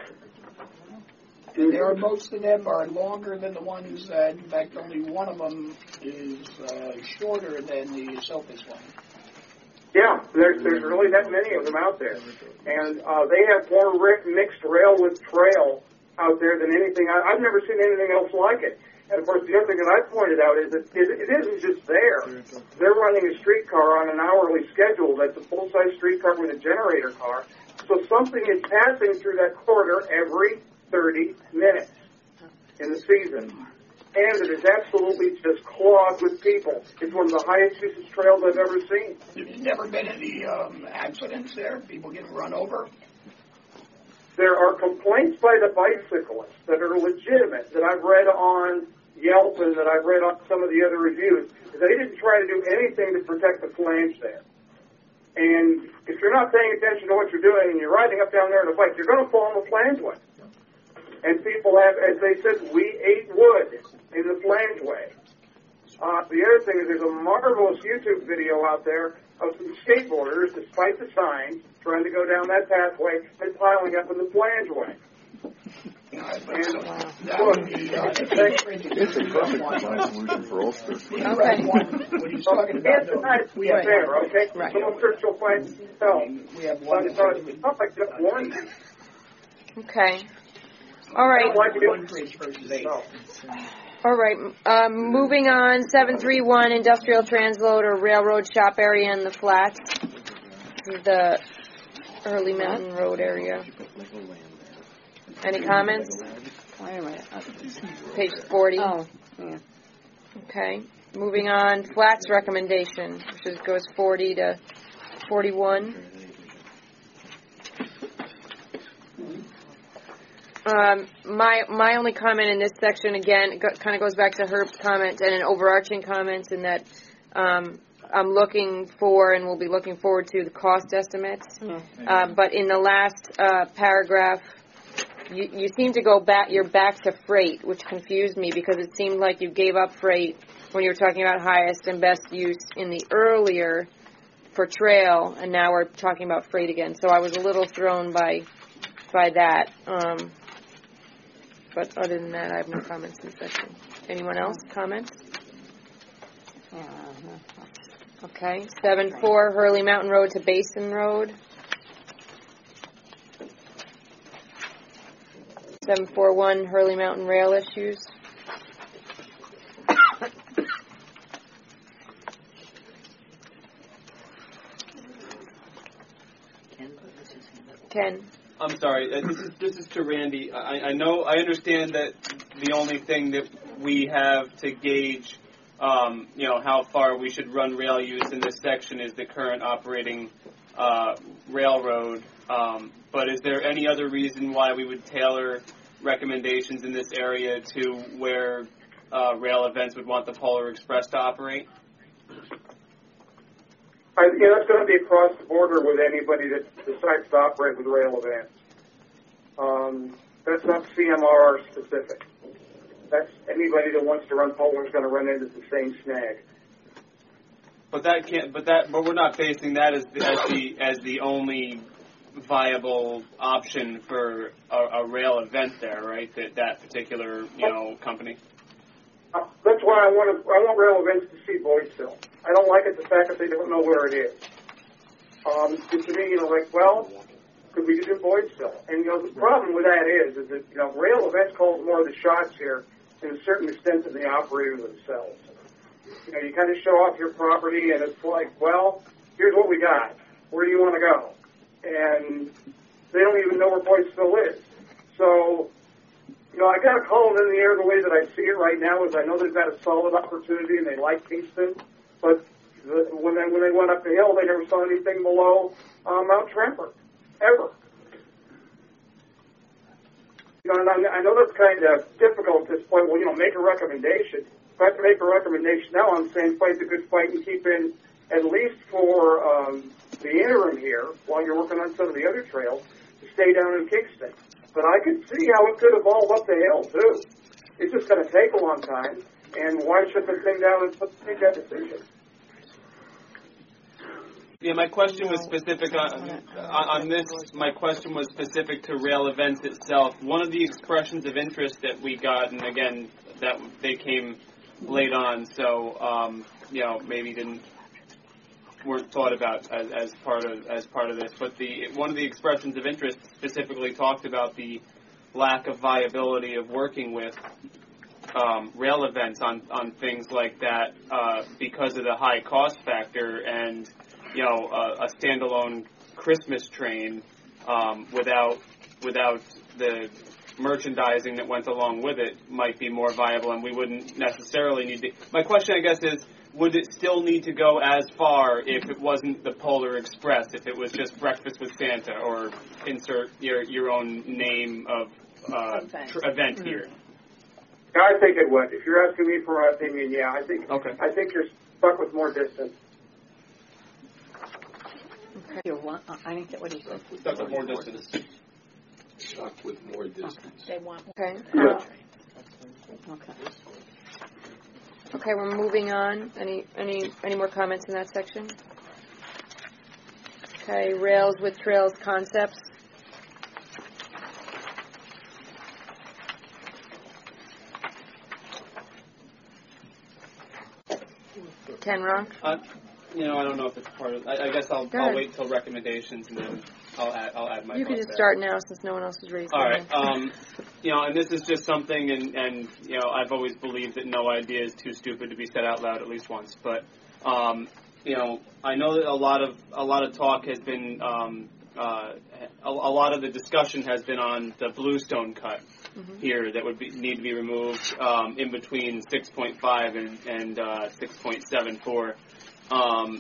And most of them are longer than the ones that, in fact, only one of them is shorter than the Esopus one. Yeah, there's really that many of them out there. And they have more mixed rail with trail out there than anything. I've never seen anything else like it. And, of course, the other thing that I pointed out is that it isn't just there. They're running a streetcar on an hourly schedule that's a full-size streetcar with a generator car. So something is passing through that corridor every 30 minutes in the season. And it is absolutely just clogged with people. It's one of the highest usage trails I've ever seen. There's never been any accidents there? People getting run over? There are complaints by the bicyclists that are legitimate, that I've read on Yelp and that I've read on some of the other reviews. They didn't try to do anything to protect the flange there. And if you're not paying attention to what you're doing and you're riding up down there on a bike, you're going to fall in the flangeway. And people have, as they said, we ate wood in the flangeway. The other thing is there's a marvelous YouTube video out there of some skateboarders, despite the signs, trying to go down that pathway and piling up in the flangeway. It's a perfect solution for Ulster. Okay. What he's talking about, we have there, okay? Right. So I'm sure she'll find itself. We have one. I just warned you. Okay. All right. One bridge versus 8. All right. Moving on, 731 Industrial Transload or Railroad Shop area in the Flats. This is the Early Mountain Road area. Any comments? Wait a minute. Page 40. Oh, yeah. Okay. Moving on, Flats recommendation, which goes 40 to 41. My only comment in this section, again, kind of goes back to Herb's comment and an overarching comment in that I'm looking for and will be looking forward to the cost estimates. But in the last paragraph, you seem to go back, you're back to freight, which confused me because it seemed like you gave up freight when you were talking about highest and best use in the earlier for trail, and now we're talking about freight again. So I was a little thrown by that. But other than that, I have no comments in the section. Anyone else? Comments? Okay. 7-4, Hurley Mountain Road to Basin Road. 741, Hurley Mountain Rail issues. Ken. I'm sorry. This is to Randy. I understand that the only thing that we have to gauge, how far we should run rail use in this section is the current operating railroad. But is there any other reason why we would tailor recommendations in this area to where rail events would want the Polar Express to operate? That's going to be across the border with anybody that decides to operate with rail events. That's not CMR specific. That's anybody that wants to run Polar is going to run into the same snag. But we're not facing that as the only viable option for a rail event there, right? That particular company. That's why I want rail events to see Boydville. I don't like it the fact that they don't know where it is. To me, could we do Boydville? And the problem with that is that rail events call more of the shots here, to a certain extent, than the operator themselves. You kind of show off your property, and it's like, well, here's what we got. Where do you want to go? And they don't even know where Boydville is. So, I got to call it in the air the way that I see it right now is I know they've got a solid opportunity and they like Kingston, but when they went up the hill, they never saw anything below Mount Tremper, ever. And I know that's kind of difficult at this point. Well, make a recommendation. If I have to make a recommendation now, I'm saying fight the good fight and keep in, at least for the interim here, while you're working on some of the other trails, to stay down in Kingston. But I could see how it could evolve up the hill, too. It's just going to take a long time, and why should the thing down and take that decision? Yeah, my question was specific on this. My question was specific to rail events itself. One of the expressions of interest that we got, and again, that they came late on, so maybe weren't thought about as part of this. But one of the expressions of interest specifically talked about the lack of viability of working with rail events on things like that because of the high cost factor and a standalone Christmas train without the merchandising that went along with it might be more viable, and we wouldn't necessarily need to. My question, I guess, is would it still need to go as far if it wasn't the Polar Express, if it was just Breakfast with Santa, or insert your own name of event here? I think it would. If you're asking me for my opinion, yeah, I think you're stuck with more distance. I think that what he said. Stuck with more distance. Stuck with more distance. They want Okay. Okay. Okay, we're moving on. Any more comments in that section? Okay, rails with trails concepts. Ken Rock? I don't know if it's part of. I guess I'll wait till recommendations and then I'll add my. You can just start now since no one else is raising. All right. And this is just something, and I've always believed that no idea is too stupid to be said out loud at least once. But I know that a lot of talk has been, a lot of the discussion has been on the bluestone cut here that would need to be removed in between 6.5 and 6.74.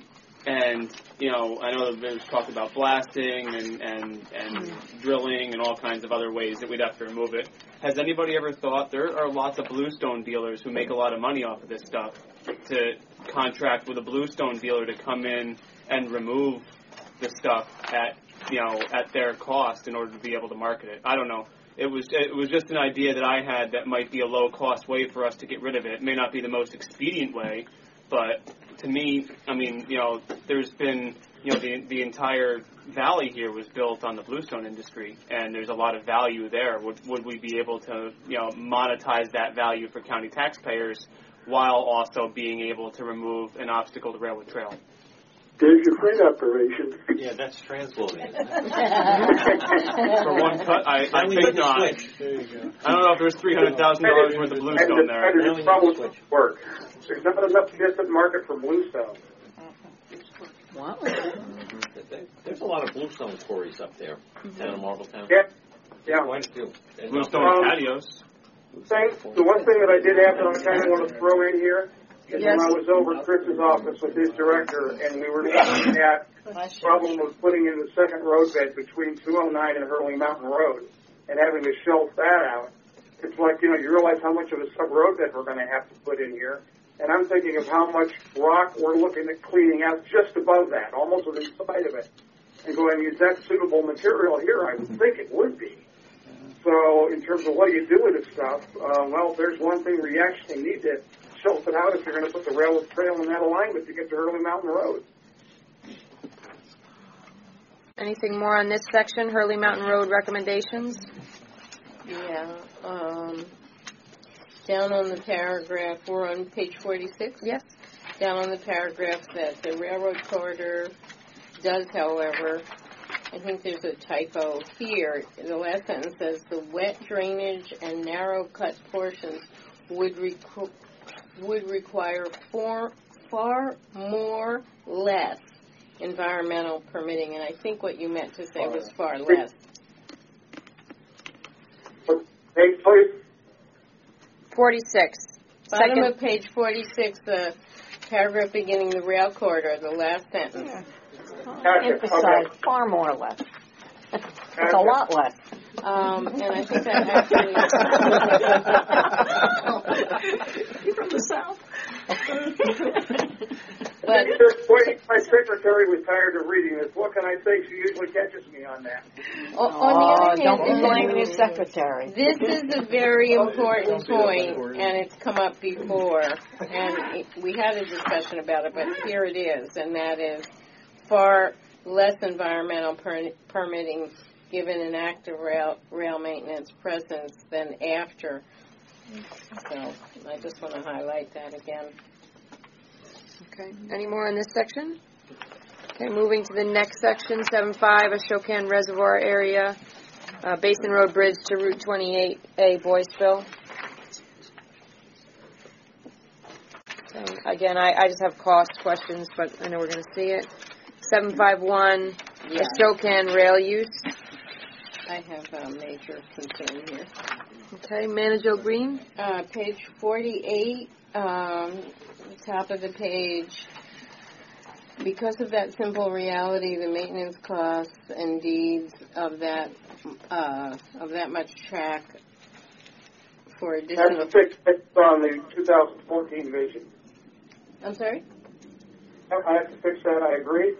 And, you know, I know there's talk about blasting and drilling and all kinds of other ways that we'd have to remove it. Has anybody ever thought there are lots of bluestone dealers who make a lot of money off of this stuff to contract with a bluestone dealer to come in and remove the stuff at their cost in order to be able to market it? I don't know. It was just an idea that I had that might be a low-cost way for us to get rid of it. It may not be the most expedient way, but to me, I mean, you know, there's been, you know, the entire valley here was built on the bluestone industry, and there's a lot of value there. Would we be able to, you know, monetize that value for county taxpayers while also being able to remove an obstacle to railroad trail? There's your freight operation. Yeah, that's transloading. For one cut, I think not. There you go. I don't know if there's $300,000 worth of bluestone there. And the problem with work. There's not enough distant market for bluestone. Wow. There's a lot of bluestone quarries up there down in Marbletown. Yeah. Quite a few. Bluestone patios. The one thing that I did have that I kind of want to throw in here is when I was over at Chris's office with his director, and we were looking at the problem of putting in the second road bed between 209 and Hurley Mountain Road and having to shelf that out. It's like, you know, you realize how much of a sub-road bed we're going to have to put in here. And I'm thinking of how much rock we're looking at cleaning out just above that, almost on the side of it. And going, is that suitable material here? I would think it would be. So in terms of what do you do with this stuff, well, there's one thing where you actually need to shelf it out if you're going to put the railroad trail in that alignment to get to Hurley Mountain Road. Anything more on this section, Hurley Mountain Road recommendations? Yeah. Down on the paragraph, we're on page 46? Yes. Down on the paragraph that the railroad corridor does, however, I think there's a typo here. The last sentence says the wet drainage and narrow cut portions would require far more less environmental permitting, and I think what you meant to say was far less. Hey, please. 46. Bottom Second. of page 46, the paragraph beginning the rail corridor, the last sentence. Yeah. Gotcha. Emphasize Okay. far more or less. It's a lot less. And I think that actually... You from the South? But My secretary was tired of reading this. What can I say? She usually catches me on that. on the other Don't be hand, blaming your secretary. this is a very important point, and it's come up before, and we had a discussion about it, but here it is, and that is far less environmental permitting given an active rail maintenance presence than after. So I just want to highlight that again. Okay. Any more on this section? Okay, moving to the next section, 7.5, Ashokan Reservoir area, Basin Road Bridge to Route 28A, Boyceville. So again, I just have cost questions, but I know we're going to see it. 751, Ashokan rail use. I have a major concern here. Okay, Manajo Green. Page 48, top of the page. Because of that simple reality, the maintenance costs and deeds of that much track for additional. That's fixed on the 2014 vision. I'm sorry? I have to fix that. I agree.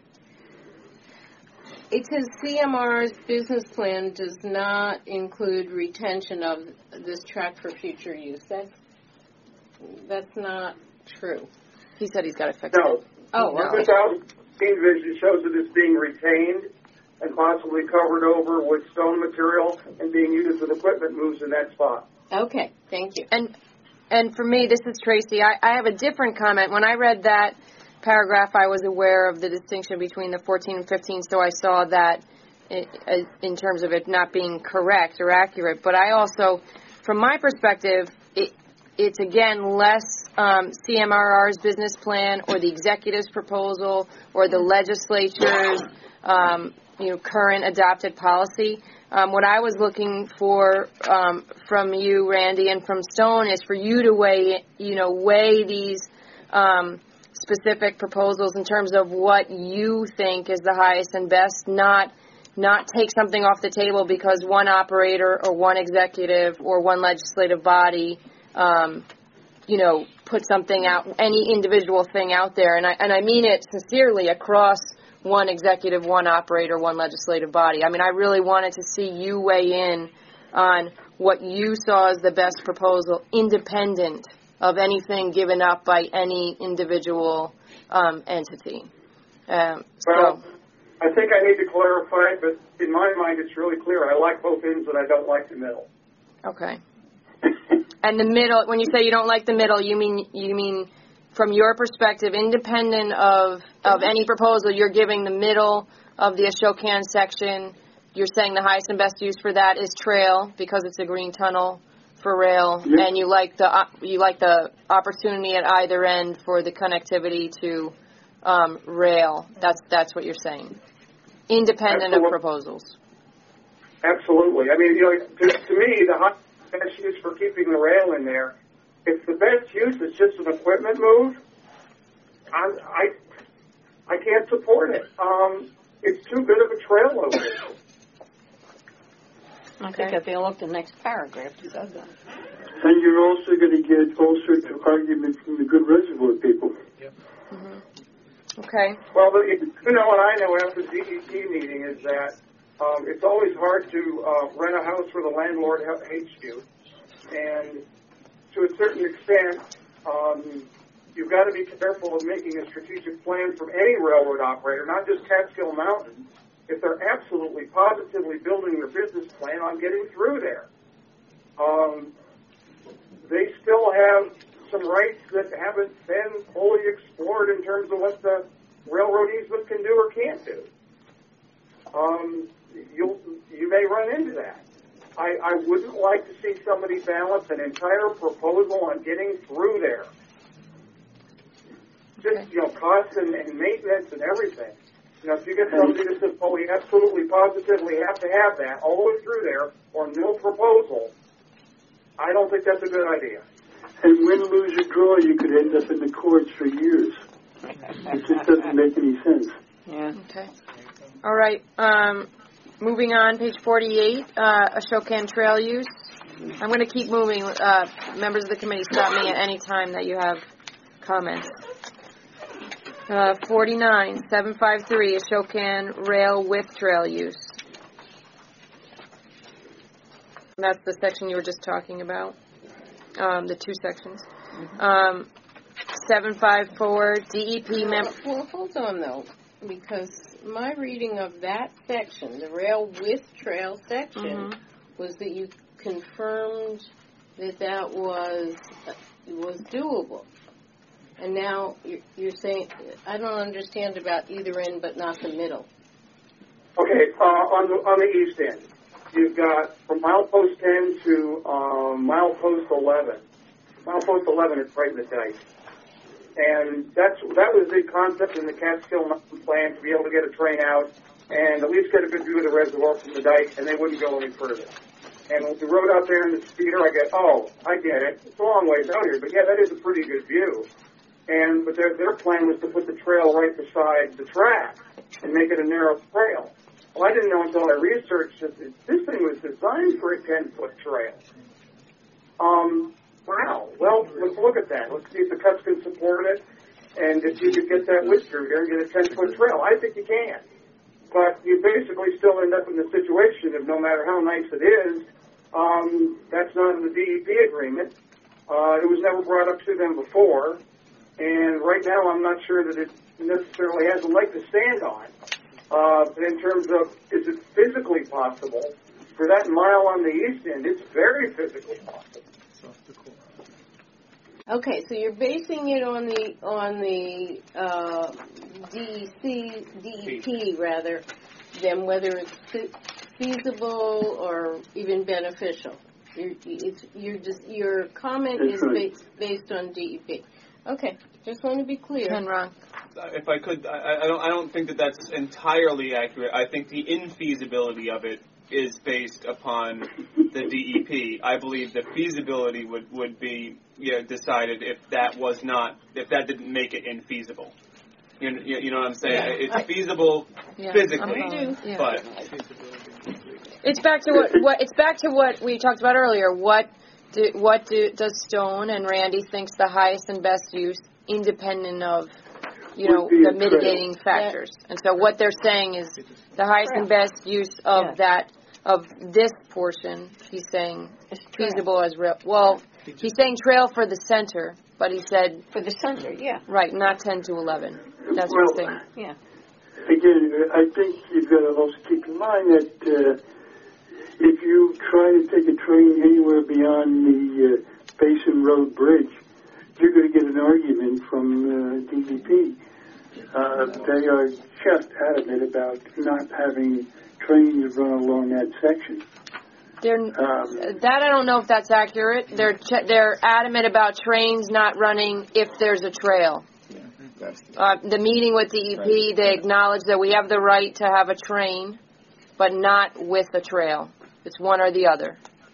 It says CMR's business plan does not include retention of this track for future use. That's not true. He said he's got to fix No. it. Oh, The wow. 2015 vision shows that it's being retained and possibly covered over with stone material and being used with equipment moves in that spot. Okay, thank you. And for me, this is Tracy. I have a different comment. When I read that paragraph, I was aware of the distinction between the 14 and 15, so I saw that in terms of it not being correct or accurate. But I also, from my perspective, it's again less CMRR's business plan or the executive's proposal or the legislature's current adopted policy. What I was looking for from you, Randy, and from Stone is for you to weigh these specific proposals in terms of what you think is the highest and best, not take something off the table because one operator or one executive or one legislative body, put something out, any individual thing out there. And I mean it sincerely across one executive, one operator, one legislative body. I mean, I really wanted to see you weigh in on what you saw as the best proposal, independent of anything given up by any individual entity. Well, I think I need to clarify, but in my mind it's really clear. I like both ends and I don't like the middle. Okay. And the middle, when you say you don't like the middle, you mean from your perspective, independent of any proposal, you're giving the middle of the Ashokan section, you're saying the highest and best use for that is trail because it's a green tunnel for rail, yep. And you like the opportunity at either end for the connectivity to rail. That's what you're saying, independent of proposals. Absolutely. I mean, to me, the best use for keeping the rail in there, if the best use is just an equipment move, I can't support it. It's too good of a trail over there. I think if you look at the next paragraph, it says that. And you're also going to get all sorts of arguments from the good reservoir people. Yep. Mm-hmm. Okay. Well, what I know after the DEP meeting is that it's always hard to rent a house where the landlord hates you. And to a certain extent, you've got to be careful of making a strategic plan from any railroad operator, not just Catskill Mountain, if they're absolutely positively building their business plan on getting through there. They still have some rights that haven't been fully explored in terms of what the railroad easement can do or can't do. You may run into that. I wouldn't like to see somebody balance an entire proposal on getting through there. Just, costs and maintenance and everything. If you get somebody that says, we absolutely positively have to have that all the way through there or no proposal, I don't think that's a good idea. And win, lose, or draw, you could end up in the courts for years. It just doesn't make any sense. Yeah. Okay. All right. Moving on, page 48, Ashokan Trail use. I'm going to keep moving. Members of the committee, stop me at any time that you have comments. 49, 753, Ashokan Rail with trail use. That's the section you were just talking about, the two sections. 754, DEP member. Well, hold on, though, because my reading of that section, the rail with trail section, was that you confirmed that was doable. And now you're saying, I don't understand about either end but not the middle. Okay, on the east end, you've got from milepost 10 to milepost 11. Milepost 11 is right in the dike. And that was the concept in the Catskill Mountain plan, to be able to get a train out and at least get a good view of the reservoir from the dike, and they wouldn't go any further. And with the road out there in the speeder, I get it. It's a long ways out here, but yeah, that is a pretty good view. But their plan was to put the trail right beside the track and make it a narrow trail. Well, I didn't know until I researched that this thing was designed for a 10-foot trail. Wow. Well, let's look at that. Let's see if the cuts can support it, and if you could get that width through here and get a 10-foot trail. I think you can. But you basically still end up in the situation of no matter how nice it is, that's not in the DEP agreement. It was never brought up to them before. And right now, I'm not sure that it necessarily has a leg to stand on. But in terms of, is it physically possible? For that mile on the east end, it's very physically possible. Okay, so you're basing it on the DEP rather than whether it's feasible or even beneficial. Your comment is based on DEP. Okay, just want to be clear. Ron. If I could, I don't think that's entirely accurate. I think the infeasibility of it is based upon the DEP. I believe the feasibility would be decided if that didn't make it infeasible. You know what I'm saying? Yeah. It's feasible physically, but it's back to what we talked about earlier. What does Stone and Randy thinks the highest and best use, independent of the mitigating factors? And so what they're saying is the highest and best use of of this portion. He's saying feasible as real. Well, he's saying trail for the center, but he said for the center, right, not 10 to 11. That's what he's saying. Yeah. Again, I think you've got to also keep in mind that if you try to take a train anywhere beyond the Basin Road Bridge, you're going to get an argument from DEP. They are just adamant about not having trains run along that section. That I don't know if that's accurate. They're adamant about trains not running if there's a trail. The meeting with DEP, they acknowledge that we have the right to have a train, but not with a trail. It's one or the other.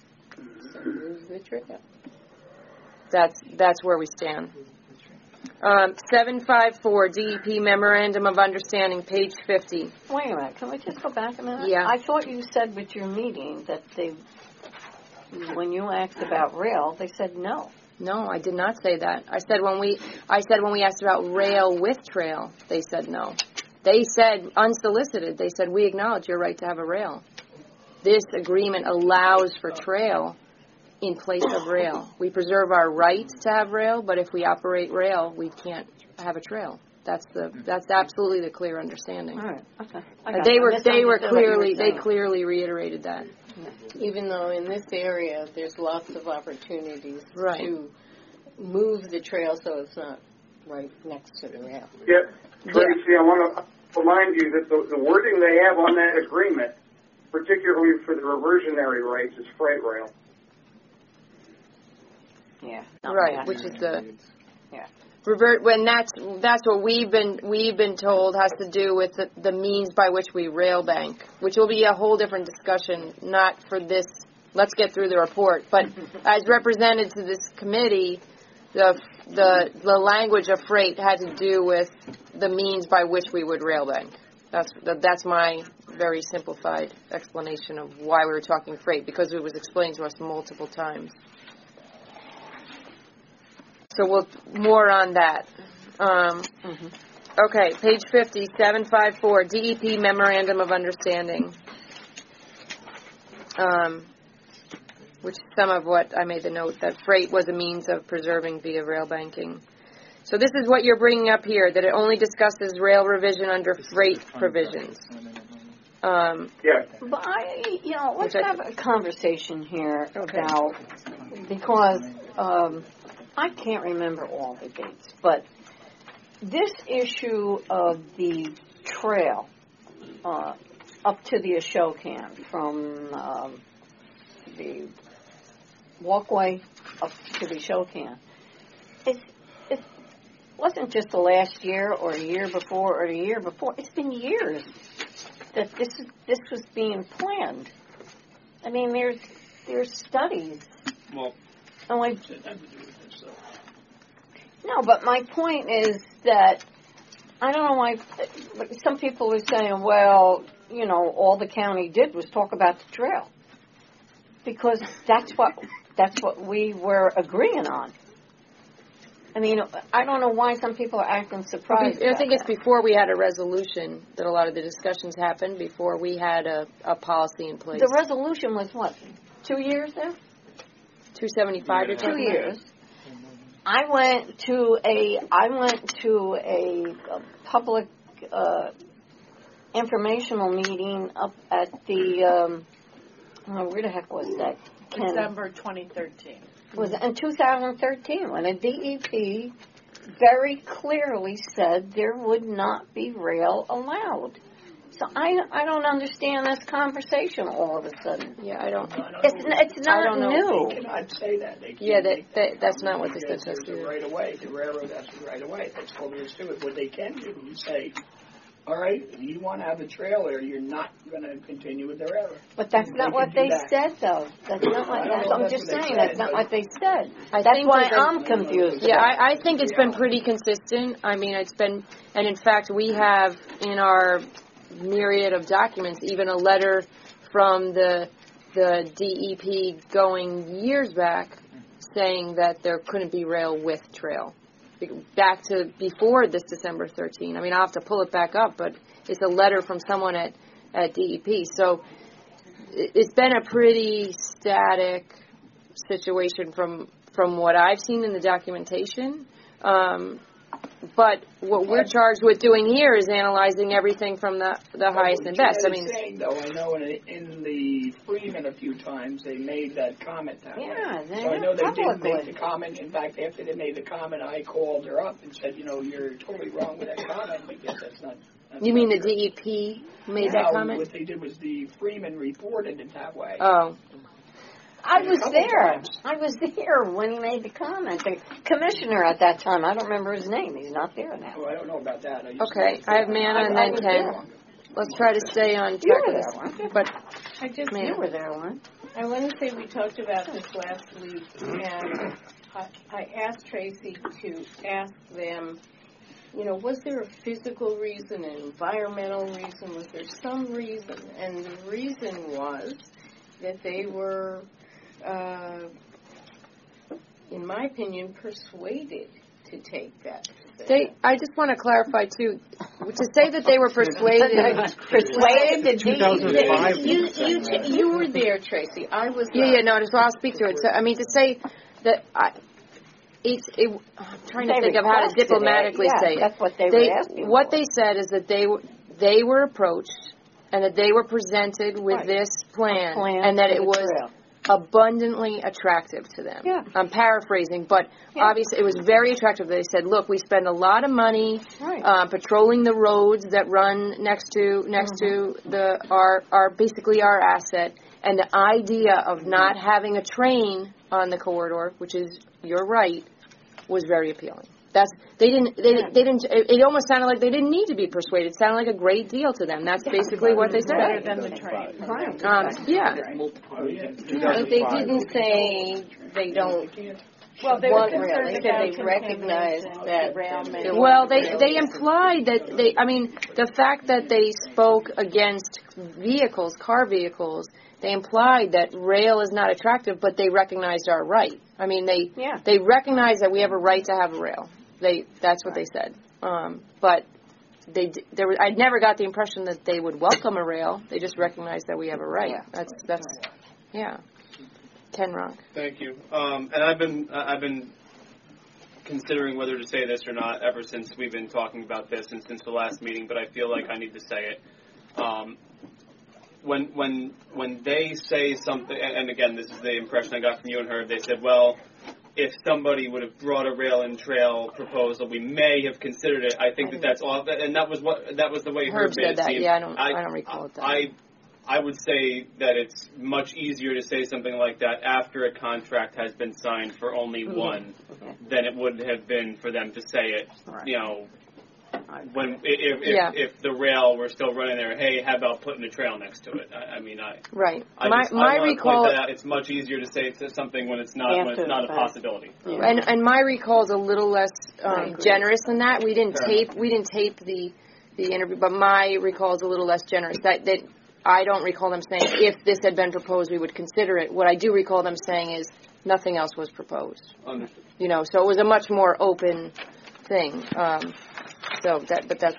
That's where we stand. 754 DEP Memorandum of Understanding, page 50. Wait a minute. Can we just go back a minute? Yeah. I thought you said with your meeting that when you asked about rail, they said no. No, I did not say that. I said when we asked about rail with trail, they said no. They said unsolicited. They said we acknowledge your right to have a rail. This agreement allows for trail in place of rail. We preserve our right to have rail, but if we operate rail, we can't have a trail. That's absolutely the clear understanding. All right. Okay. They clearly reiterated that. Even though in this area there's lots of opportunities to move the trail so it's not right next to the rail. Yeah, Tracy, I want to remind you that the wording they have on that agreement, particularly for the reversionary rights, is freight rail. Yeah. Right, which is revert when that's what we've been told has to do with the means by which we rail bank, which will be a whole different discussion, not for this. Let's get through the report, but as represented to this committee, the language of freight had to do with the means by which we would rail bank. That's my very simplified explanation of why we were talking freight, because it was explained to us multiple times. So more on that. Okay, page 50, 754, DEP Memorandum of Understanding, which is some of what I made the note, that freight was a means of preserving via rail banking. So this is what you're bringing up here, that it only discusses rail revision under freight provisions. But let's have a conversation here about, because I can't remember all the dates, but this issue of the trail up to the Ashokan, from the walkway up to the Ashokan, it wasn't just the last year or a year before or the year before. It's been years that this was being planned. I mean, there's studies. Well, no, but my point is that I don't know why some people are saying, well, all the county did was talk about the trail, because that's what we were agreeing on. I mean, I don't know why some people are acting surprised. I think it's before we had a resolution that a lot of the discussions happened, before we had a policy in place. The resolution was what, 2 years there? 275 to 2 years. I went to a public informational meeting up at the where the heck was that? December 2013. Was in 2013 when the DEP very clearly said there would not be rail allowed. So I don't understand this conversation all of a sudden. Yeah, I don't. It's not new. They cannot say that. They that's not what they said. There's a right away. The railroad has a right away. That's all there is to it. What they can do is say, All right, if you want to have a trail there, you're not going to continue with the railroad. But that's not what they said, though. That's not what. I'm just saying that's not what they said. That's why I'm confused. Yeah, I think it's been pretty consistent. I mean, it's been, and in fact, we have in our myriad of documents even a letter from the DEP going years back saying that there couldn't be rail with trail. Back to before this December 13. I mean, I'll have to pull it back up, but it's a letter from someone at DEP. So it's been a pretty static situation from what I've seen in the documentation. But what we're charged with doing here is analyzing everything from the highest and best. I mean, saying, though, I know in the Freeman a few times they made that comment that way. So I know they did make the comment. In fact, after they made the comment, I called her up and said, you're totally wrong with that comment because that's not. You mean the DEP made that comment? What they did was the Freeman reported it that way. Oh. I was there. I was there when he made the comment. The commissioner at that time, I don't remember his name. He's not there now. Oh, I don't know about that. Okay, I have Manna and then Ken. Let's try to stay on track of this. But You were there, weren't you? I want to say we talked about this last week, and I asked Tracy to ask them, was there a physical reason, an environmental reason? Was there some reason? And the reason was that they were, in my opinion, persuaded to take that. I just want to clarify too, to say that they were persuaded. You were there, Tracy. I was. No. So I'll speak to it. So I mean, to say that I'm trying to think of how to diplomatically say it. That's what they were asking. What they said is that they were approached and that they were presented with this plan and that it was abundantly attractive to them. Yeah. I'm paraphrasing, but obviously it was very attractive. They said, look, we spend a lot of money patrolling the roads that run next to our basically our asset, and the idea of not having a train on the corridor, which is, you're right, was very appealing. It almost sounded like they didn't need to be persuaded. It sounded like a great deal to them. That's basically what they said. Better than the train. But they didn't say they don't. Well, they were concerned they said they recognized that. Well, they implied that the fact that they spoke against car vehicles, they implied that rail is not attractive, but they recognized our right. I mean, they recognize that we have a right to have a rail. That's what they said. But I never got the impression that they would welcome a rail. They just recognized that we have a right. Yeah. Ken Rock. Thank you. And I've been considering whether to say this or not ever since we've been talking about this and since the last meeting, but I feel like I need to say it. When they say something, and again, this is the impression I got from you and her, they said, well, if somebody would have brought a rail and trail proposal, we may have considered it. I think that's all, and that was the way Herb said that. Seem. Yeah, I don't recall that. I would say that it's much easier to say something like that after a contract has been signed for only one than it would have been for them to say it, if the rail were still running there, hey, how about putting a trail next to it? Right. My recall, it's much easier to say something when it's not a possibility. Yeah. And my recall is a little less generous than that. We didn't tape the interview, but my recall is a little less generous. That I don't recall them saying if this had been proposed, we would consider it. What I do recall them saying is nothing else was proposed. Understood. So it was a much more open thing. But that's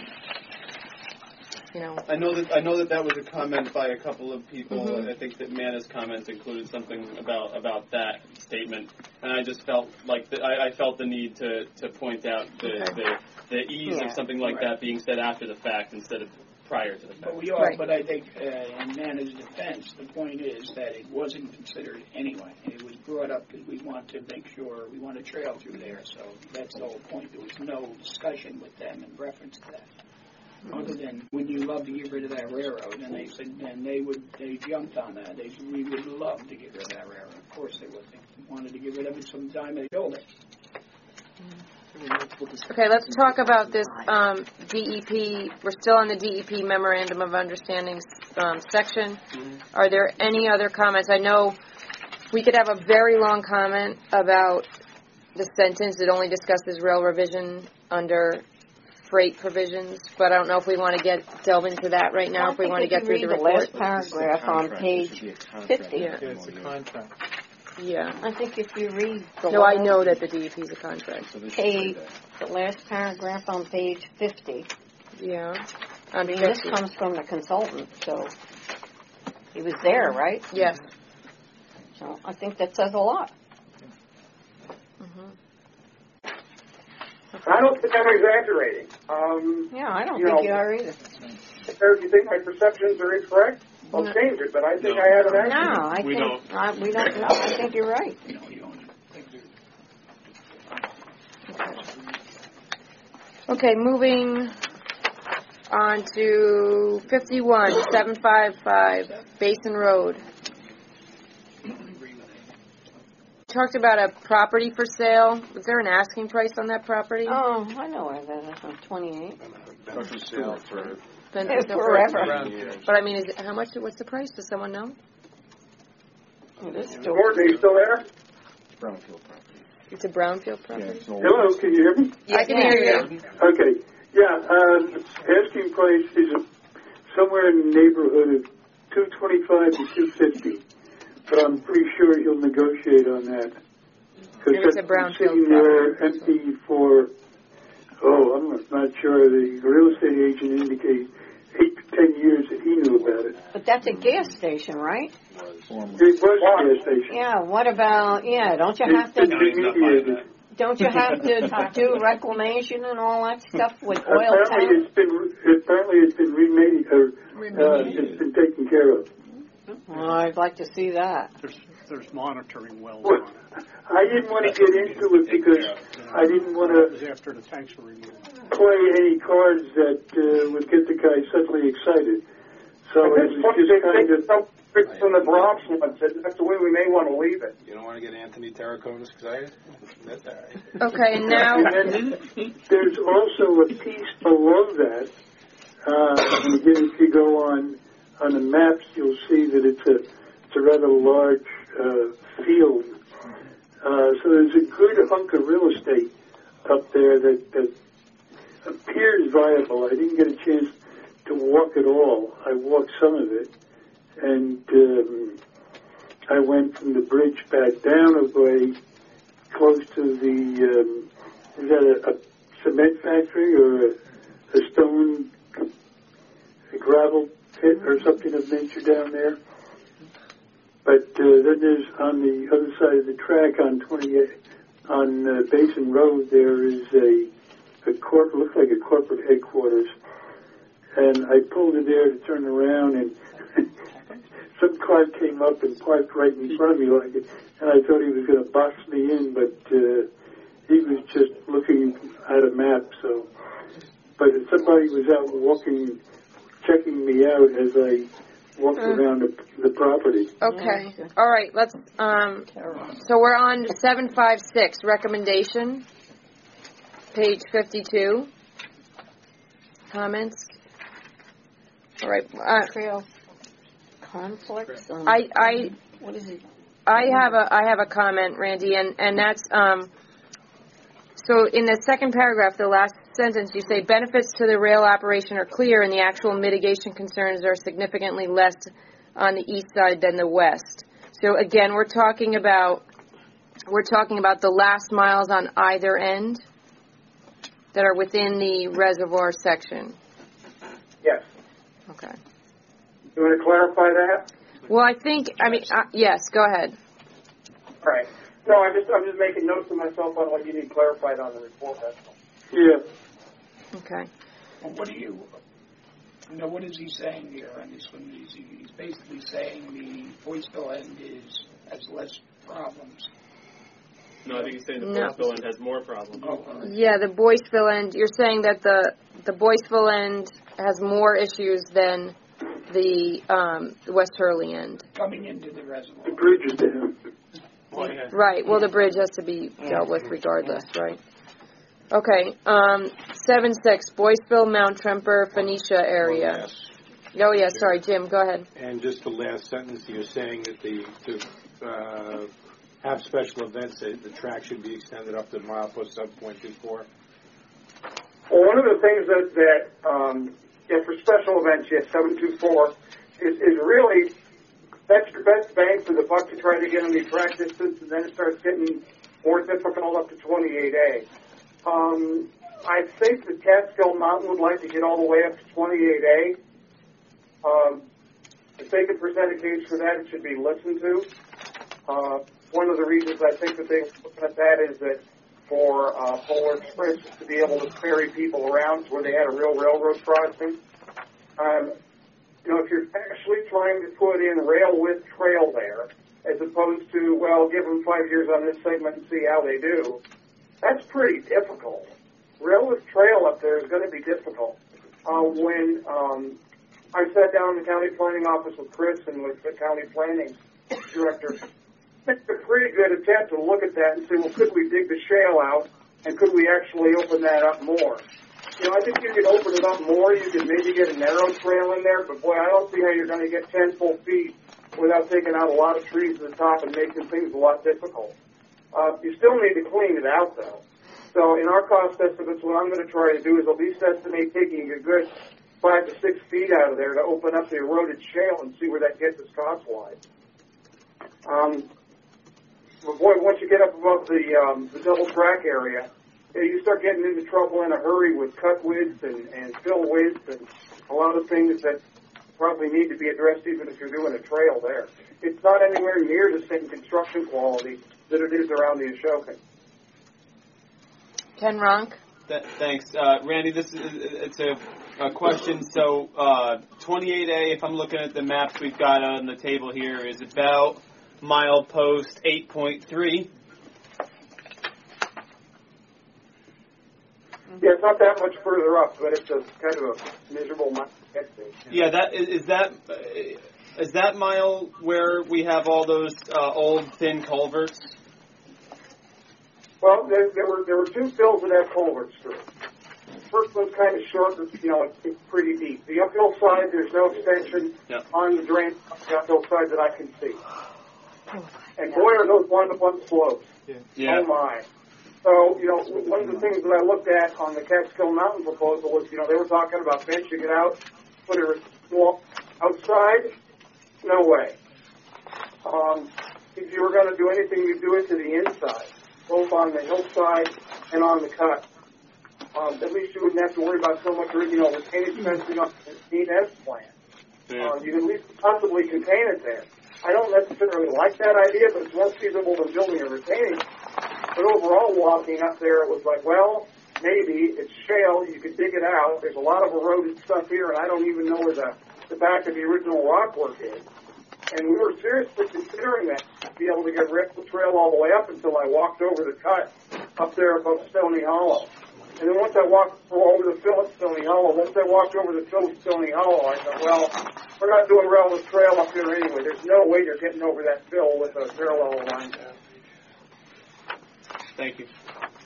I know that was a comment by a couple of people. Mm-hmm. I think that Manna's comments included something about that statement, and I just felt like I felt the need to point out the ease of something like that being said after the fact instead of prior to the fact. But I think in Manna's defense, the point is that it wasn't considered anyway. It was brought up because we want to make sure we want a trail through there. So that's the whole point. There was no discussion with them in reference to that. Other than, would you love to get rid of that railroad? And they said, and they jumped on that. They said, we would love to get rid of that railroad. Of course they would. They wanted to get rid of it sometime they built it. Okay, let's talk about this DEP. We're still on the DEP Memorandum of Understanding section. Are there any other comments? I know we could have a very long comment about the sentence that only discusses rail revision under freight provisions, but I don't know if we want to delve into that right now, if we want to get through the report. The last paragraph on page 50. Yeah, it's a contract. Yeah. I think if you read the No, I know that the DEP is a contract. The last paragraph on page 50. Yeah. I mean, this comes from the consultant, so he was there, right? Yes. So I think that says a lot. I don't think I'm exaggerating. Yeah, I don't think you are either. If you think my perceptions are incorrect, I'll change it, but I think I have an answer. No, I think we don't know. I think you're right. No, you don't. Okay, moving on to 51-755 Basin Road. Talked about a property for sale. Was there an asking price on that property? Oh, I know where that is on 28. Been for sale for forever. But I mean, what's the price? Does someone know? Gordon, are you still there? brownfield property. It's a brownfield property? Yeah, it's an old- Hello, can you hear me? Yeah, I can hear you. Okay. Yeah, asking price is somewhere in the neighborhood of $225 to $250, but I'm pretty sure he'll negotiate on that. And it's a brownfield sitting there empty for, I'm not sure. The real estate agent indicated 8 to 10 years that he knew about it. But that's a gas station, right? It was a gas station. Yeah. What about? Yeah. Don't you have It's to? remediated. Don't you have to do reclamation and all that stuff with oil tanks? Apparently it's been remade, it's been taken care of. Well, I'd like to see that. There's monitoring wells Well, on it. I didn't want to get into it because I didn't want It was to after the tanks were removed. play any cards that would get the guy suddenly excited. So it was just kind of... From the Bronx one said that's the way we may want to leave it. You don't want to get Anthony Terracotta excited? That's all right. Okay, and now... And then there's also a piece below that. And again, if you go on the maps, you'll see that it's a rather large field. So there's a good hunk of real estate up there that appears viable. I didn't get a chance to walk it all. I walked some of it. And I went from the bridge back down a way close to the, is that a cement factory or a stone, a gravel pit or something of nature down there? But then there's on the other side of the track on 28, on Basin Road, there is looks like a corporate headquarters. And I pulled it there to turn around and some car came up and parked right in front of me, and I thought he was going to box me in, but he was just looking at a map. So, but somebody was out walking, checking me out as I walked around the property. Okay. All right. Let's. So we're on 756 recommendation, page 52. Comments. All right. Trail conflicts. What is it? I have a comment, Randy, and that's so in the second paragraph, the last sentence, you say benefits to the rail operation are clear, and the actual mitigation concerns are significantly less on the east side than the west. So again, we're talking about the last miles on either end that are within the reservoir section. Yes. Okay. You want to clarify that? Well, yes, go ahead. All right. No, I'm just making notes to myself on what you need clarified on the report. That's all. Yeah. Okay. Well, what is he saying here on this one? He's basically saying the Boyceville end has less problems. No, I think he's saying the No. Boyceville end has more problems. Yeah, the Boyceville end, you're saying that the Boyceville end has more issues than the West Hurley end. Coming into the reservoir. The bridge is down. Right. Well, the bridge has to be dealt with regardless, right? Okay, 7-6, Boyceville, Mount Tremper, Phoenicia area. Oh, yeah, sorry, Jim, go ahead. And just the last sentence, you're saying that to have special events, the track should be extended up to mile plus sub .24? Well, one of the things that for special events, yes, 724, is really, that's your best bang for the buck to try to get them the track distance, and then it starts getting more difficult up to 28A. I think the Catskill Mountain would like to get all the way up to 28A. If they could present a case for that, it should be listened to. One of the reasons I think that they were looking at that is that for Polar Express to be able to ferry people around to where they had a real railroad crossing. If you're actually trying to put in rail with trail there, as opposed to, well, give them 5 years on this segment and see how they do, that's pretty difficult. Rail with trail up there is going to be difficult. When I sat down in the county planning office with Chris and with the county planning director, it's a pretty good attempt to look at that and say, well, could we dig the shale out, and could we actually open that up more? I think you could open it up more. You could maybe get a narrow trail in there, but boy, I don't see how you're going to get 10 full feet without taking out a lot of trees at the top and making things a lot difficult. You still need to clean it out, though. So in our cost estimates, what I'm going to try to do is at least estimate taking a good 5 to 6 feet out of there to open up the eroded shale and see where that gets us cost-wise. But boy, once you get up above the double track area, you start getting into trouble in a hurry with cut widths and fill widths and a lot of things that probably need to be addressed even if you're doing a trail there. It's not anywhere near the same construction quality that it is around the Ashokan. Ken Ronk. Thanks. Randy, it's a question. So 28A, if I'm looking at the maps we've got on the table here, is about milepost 8.3. Yeah, it's not that much further up, but it's a kind of a miserable mile. Yeah, is that mile where we have all those old thin culverts? Well, there were two fills that had culverts through. The first one's kind of short, but it's pretty deep. The uphill side, there's no extension on the drain on the uphill side that I can see. And boy, are those one-to-one slopes. Yeah. Oh my. So, one of the things that I looked at on the Catskill Mountain proposal was, they were talking about benching it out, put it outside. No way. If you were going to do anything, you'd do it to the inside, both on the hillside and on the cut. At least you wouldn't have to worry about so much, retaining fencing up the DNS plan. Yeah. You could at least possibly contain it there. I don't necessarily like that idea, but it's more feasible than building a retaining. But overall, walking up there, it was like, well, maybe it's shale. You could dig it out. There's a lot of eroded stuff here, and I don't even know where the back of the original rock work is. And we were seriously considering that, to be able to get the trail all the way up until I walked over the cut up there above Stony Hollow. And then once I walked over the fill at Stony Hollow, once I walked over the fill at Stony Hollow, I thought, well, we're not doing rail with trail up here anyway. There's no way you're getting over that fill with a parallel line. Thank you.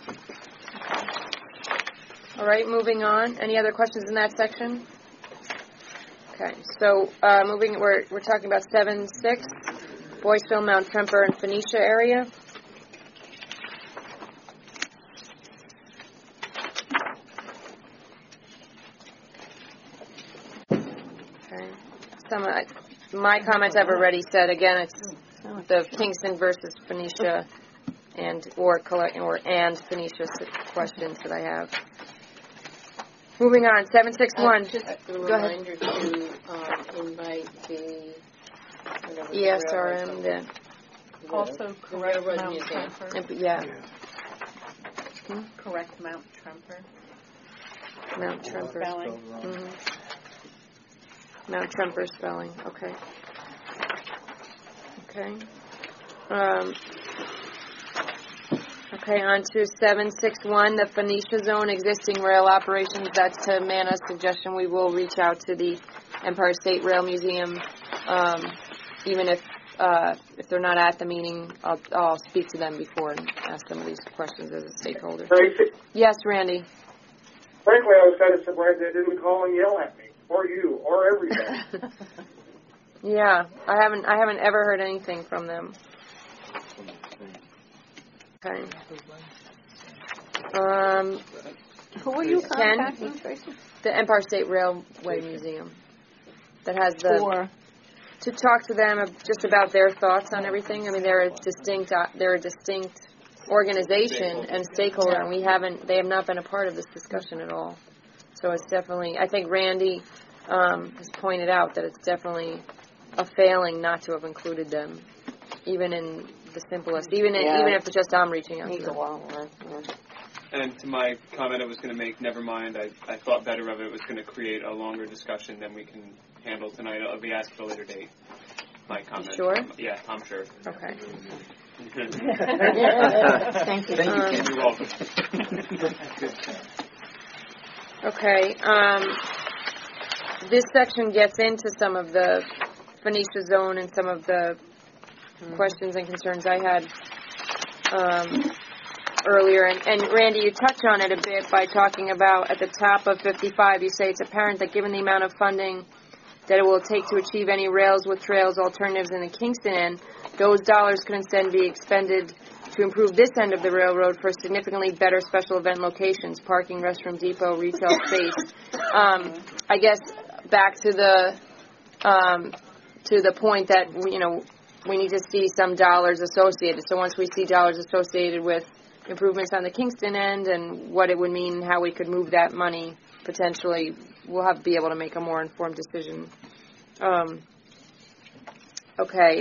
All right, moving on. Any other questions in that section? Okay, so we're talking about 7-6, Boyceville, Mount Tremper, and Phoenicia area. Okay. My comments I've already said. Again, it's the Kingston versus Phoenicia and Phoenicia questions that I have. Moving on, 761. Just a reminder to invite the ESRM. Also correct Mount Tremper. Yeah. Correct Mount Tremper. Mount Tremper. Spelling. Mount Tremper spelling. Okay. Okay, on to 761, the Phoenicia Zone existing rail operations. That's to Mana's suggestion. We will reach out to the Empire State Rail Museum, even if if they're not at the meeting, I'll speak to them before and ask some of these questions as a stakeholder. Tracy? Yes, Randy. Frankly, I was kind of surprised they didn't call and yell at me, or you, or everybody. Yeah, I haven't ever heard anything from them. Okay. Who are you contacting, Tracy? The Empire State Railway Museum. That has to talk to them just about their thoughts on everything. I mean, they're a distinct organization and stakeholder, and they have not been a part of this discussion at all. So it's definitely, I think Randy has pointed out that it's definitely a failing not to have included them, even in the simplest, even if it's just I'm reaching out to them. And to my comment I was going to make, never mind, I thought better of it. It was going to create a longer discussion than we can handle tonight. It'll be asked for a later date. My comment. You sure? Yeah, I'm sure. Okay. Thank you. You're welcome. Okay. This section gets into some of the Phoenicia zone and some of the questions and concerns I had earlier. And Randy, you touch on it a bit by talking about at the top of 55, you say it's apparent that given the amount of funding that it will take to achieve any rails with trails alternatives in the Kingston end, those dollars could instead be expended to improve this end of the railroad for significantly better special event locations, parking, restroom, depot, retail space. I guess back to the point that we need to see some dollars associated. So once we see dollars associated with improvements on the Kingston end and what it would mean, how we could move that money potentially, we'll be able to make a more informed decision. Okay.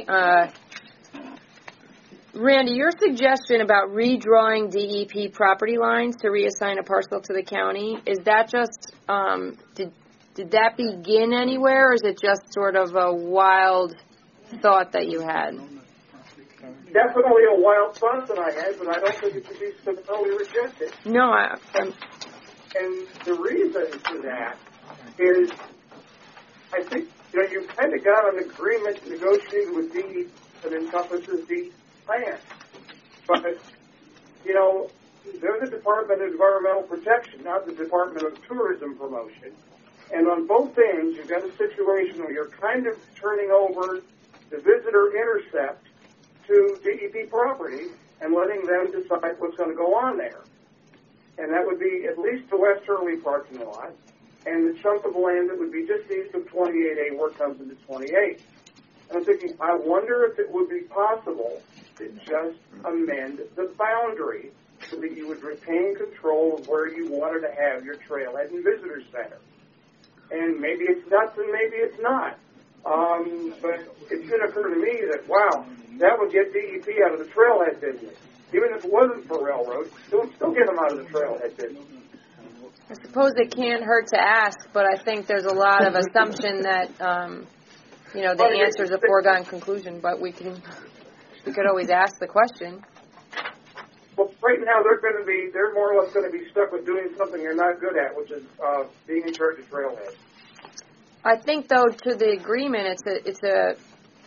Randy, your suggestion about redrawing DEP property lines to reassign a parcel to the county, is that just, did that begin anywhere, or is it just sort of a wild thought that you had? Definitely a wild thought that I had, but I don't think it should be so totally rejected. No, And the reason for that is, I think, you kind of got an agreement negotiated with DEP that encompasses the plan. But, they're the Department of Environmental Protection, not the Department of Tourism Promotion. And on both ends, you've got a situation where you're kind of turning over the visitor intercept to DEP property and letting them decide what's going to go on there. And that would be at least the West Hurley parking lot and the chunk of land that would be just east of 28A where it comes into 28. And I'm thinking, I wonder if it would be possible to just amend the boundary so that you would retain control of where you wanted to have your trailhead and visitor center. And maybe it's nuts and maybe it's not. But it should occur to me that, wow, that would get DEP out of the trailhead business. Even if it wasn't for railroad, it would still get them out of the trailhead business. I suppose it can't hurt to ask, but I think there's a lot of assumption that, the answer is a foregone conclusion, but we could always ask the question. Well, right now they're more or less going to be stuck with doing something they're not good at, which is being in charge of trailhead. I think, though, to the agreement, it's a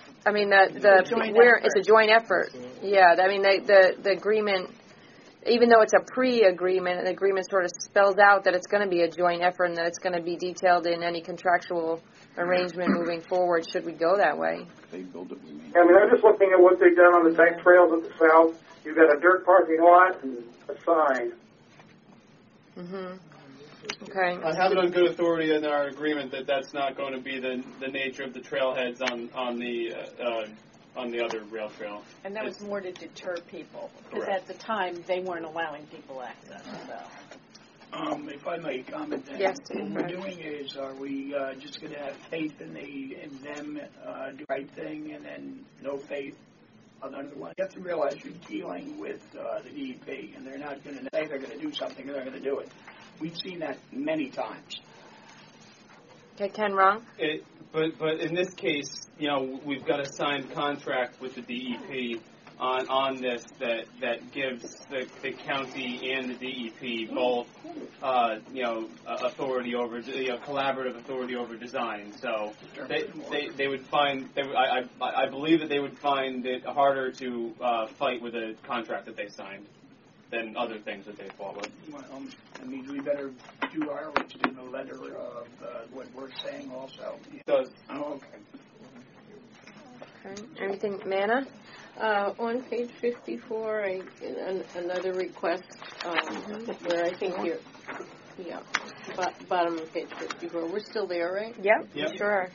joint effort. Yeah, I mean, the agreement, even though it's a pre-agreement, the agreement sort of spells out that it's going to be a joint effort and that it's going to be detailed in any contractual arrangement moving forward, should we go that way. I mean, I'm just looking at what they've done on the back trails at the south. You've got a dirt parking lot and a sign. Mm-hmm. Okay. I have it on good authority in our agreement that that's not going to be the nature of the trailheads on the other rail trail. And that was more to deter people, because at the time they weren't allowing people access. So. If I may comment, then, yes, what we're doing is, are we just going to have faith in them do the right thing, and then no faith on the other one? You have to realize you're dealing with the DEP, and they're not going to say they're going to do something, and they're going to do it. We've seen that many times. Okay, Ken, wrong? But in this case, we've got a signed contract with the DEP on this that gives the county and the DEP both authority over collaborative authority over design. So they would find I believe that they would find it harder to fight with a contract that they signed than other things that they followed. Well, I mean, we better do our in the letter of what we're saying also. Does. Oh, okay. Anything, Manna? On page 54, another request where I think you're, bottom of page 54. We're still there, right? Yep. Sure.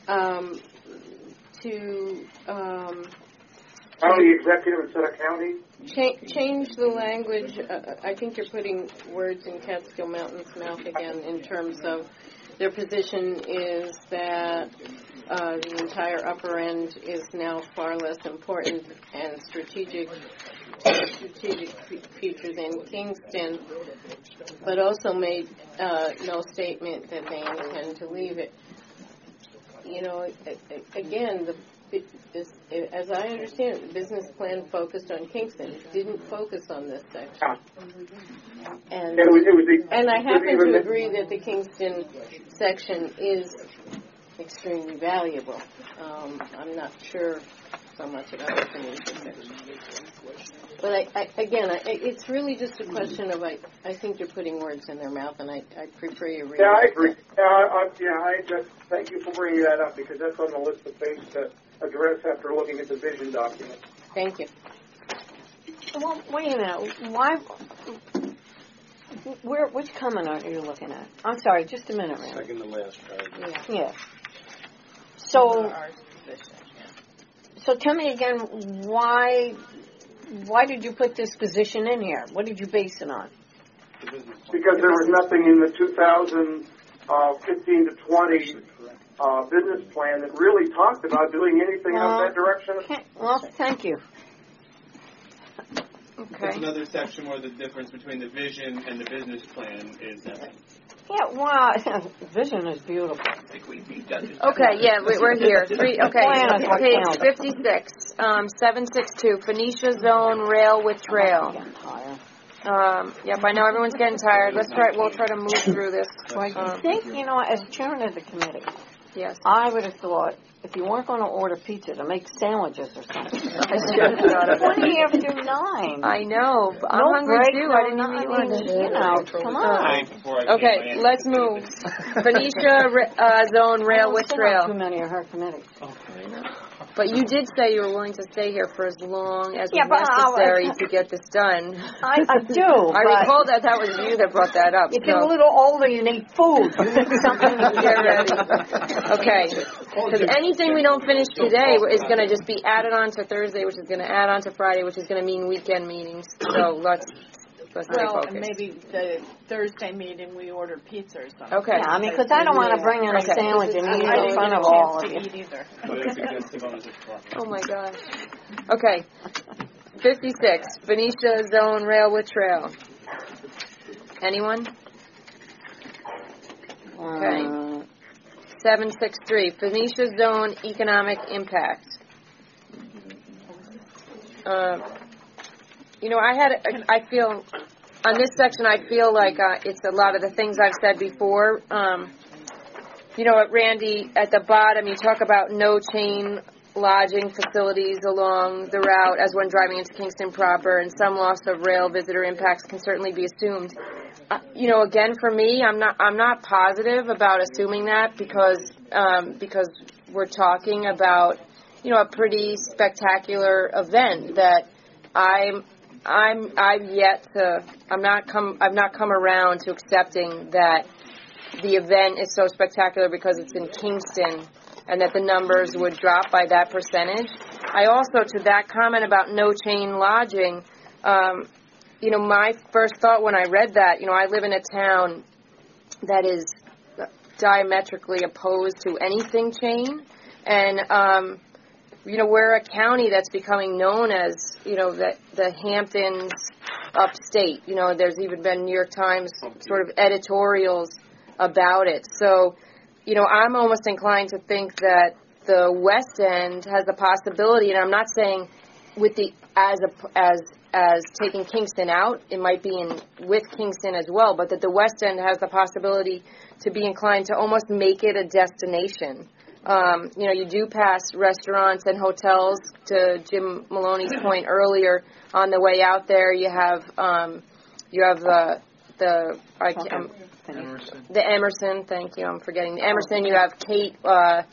County executive instead of county? Change the language. I think you're putting words in Catskill Mountain's mouth again in terms of their position is that the entire upper end is now far less important and strategic future than Kingston, but also made no statement that they intend to leave it. Again, as I understand it, the business plan focused on Kingston. It didn't focus on this section. And I happen to agree that the Kingston section is extremely valuable. I'm not sure so much about the Phoenicia section. But it's really just a question of I think you're putting words in their mouth, and I prefer you read. Yeah, I agree. I just thank you for bringing that up because that's on the list of things to address after looking at the vision document. Thank you. Well, wait a minute. Which comment are you looking at? I'm sorry, just a minute, Rand. Second to last paragraph. Yeah. So tell me again, why did you put this position in here? What did you base it on? Because there was nothing in the 2015 to 20 business plan that really talked about doing anything in that direction. Well, thank you. Okay. There's another section where the difference between the vision and the business plan is evident. Yeah, wow, vision is beautiful. Okay, yeah, we're here. Page 56, 762, Phoenicia Zone Rail with Trail. Yep, I know everyone's getting tired. We'll try to move through this. I think, as chairman of the committee, yes, I would have thought if you weren't going to order pizza, to make sandwiches or something. I should have thought of that. 20 after 9. I know. I'm hungry break, too. I didn't even eat lunch. Come on. Okay, let's move. Phoenicia Zone Rail with Trail. Too many of her committee. But you did say you were willing to stay here for as long as necessary to get this done. I do. I recall that was you that brought that up. You get a little older, you need food. You need something to get ready. Okay. Because anything we don't finish today is going to just be added on to Thursday, which is going to add on to Friday, which is going to mean weekend meetings. So let's stay focused. And maybe the Thursday meeting we order pizza or something. Okay. Yeah, because I don't want to bring in a sandwich and eat it in front of all of you. Either. Oh my gosh. Okay. 56. Phoenicia Zone Rail with Trail. Anyone? Okay. 763. Phoenicia Zone Economic Impact. I feel, on this section, I feel like it's a lot of the things I've said before. Randy, at the bottom, you talk about no chain lodging facilities along the route as when driving into Kingston proper, and some loss of rail visitor impacts can certainly be assumed. Again, for me, I'm not positive about assuming that because we're talking about, a pretty spectacular event that I've not come around to accepting that the event is so spectacular because it's in Kingston and that the numbers would drop by that percentage. I also, to that comment about no chain lodging, my first thought when I read that, I live in a town that is diametrically opposed to anything chain, and we're a county that's becoming known as, the Hamptons upstate. There's even been New York Times sort of editorials about it. So, I'm almost inclined to think that the West End has the possibility, and I'm not saying with the as taking Kingston out. It might be with Kingston as well, but that the West End has the possibility to be inclined to almost make it a destination. You do pass restaurants and hotels. To Jim Maloney's point earlier, on the way out there, you have the Emerson. Thank you. I'm forgetting the Emerson. You have Kate. The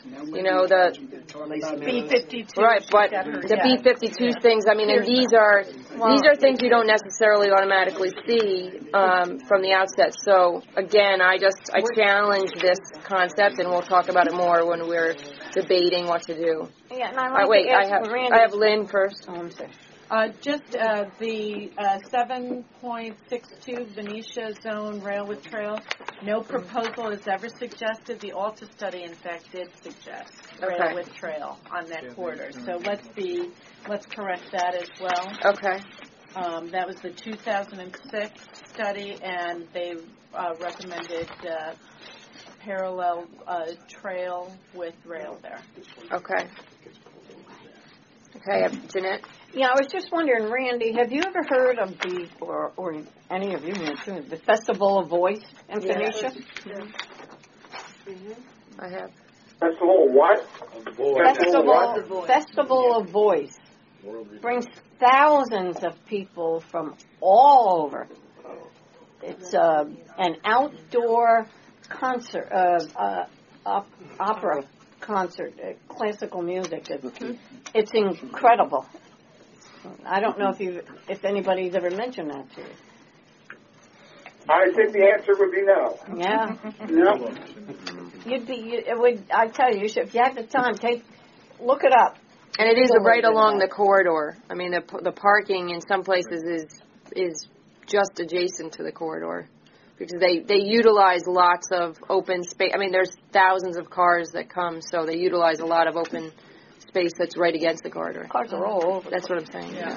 B-52. Right, but the B-52 things. I mean, and these are things you don't necessarily automatically see from the outset. So again, I challenge this concept, and we'll talk about it more when we're debating what to do. Yeah, and I have Lynn first. Oh, I'm sorry. Just the 7.62 Venetia Zone Railway Trail. No proposal is ever suggested. The Alta study, in fact, did suggest railway trail on that corridor. So let's correct that as well. Okay. That was the 2006 study, and they recommended parallel trail with rail there. Okay. Okay, Jeanette. Yeah, I was just wondering, Randy, have you ever heard of or any of you mentioned the Festival of Voice in Phoenicia? Yeah. I have. Festival of what? Festival of Voice brings thousands of people from all over. It's an outdoor concert, opera concert, classical music. It's incredible. I don't know if anybody's ever mentioned that to you. I think the answer would be no. Yeah. No. I tell you, if you have the time, look it up. And it is right along the corridor. I mean, the parking in some places is just adjacent to the corridor, because they utilize lots of open space. I mean, there's thousands of cars that come, so they utilize a lot of open space that's right against the corridor. Cars are all over. That's what I'm saying. Yeah.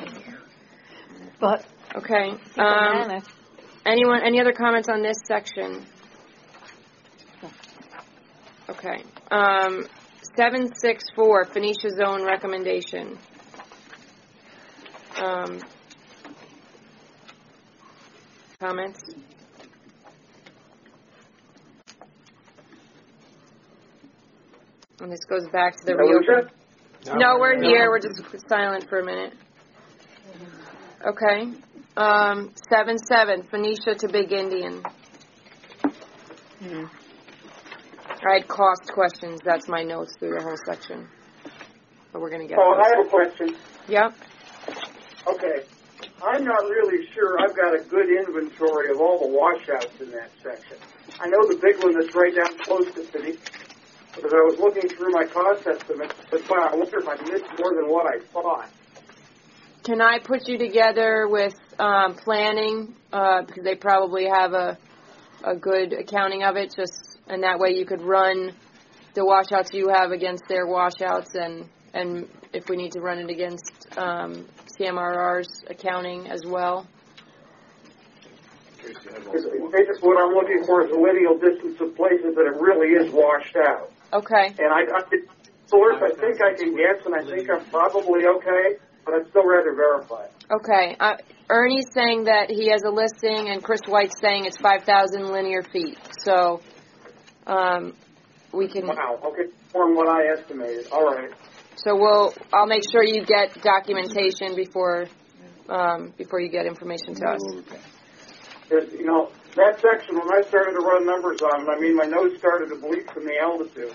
But okay. Any other comments on this section? Okay. 764 Phoenicia Zone recommendation. Comments? And this goes back to the reopen. No, we're here. We're just silent for a minute. Okay. 7-7, Phoenicia to Big Indian. All right, cost questions. That's my notes through the whole section. But we're going to get I have a question. Yep. Okay. I'm not really sure I've got a good inventory of all the washouts in that section. I know the big one that's right down close to City, because I was looking through my cost estimates, but I wonder if I missed more than what I thought. Can I put you together with planning, because they probably have a good accounting of it, and that way you could run the washouts you have against their washouts, and if we need to run it against CMRR's accounting as well. Basically, what I'm looking for is a lineal distance of places that it really is washed out. Okay. And I source, I think I can guess, and I think I'm probably okay, but I'd still rather verify it. Okay. Ernie's saying that he has a listing, and Chris White's saying it's 5,000 linear feet. So we can. Wow. Okay. More than what I estimated. All right. So I'll make sure you get documentation before you get information to us. Because, that section, when I started to run numbers on it, my nose started to bleed from the altitude.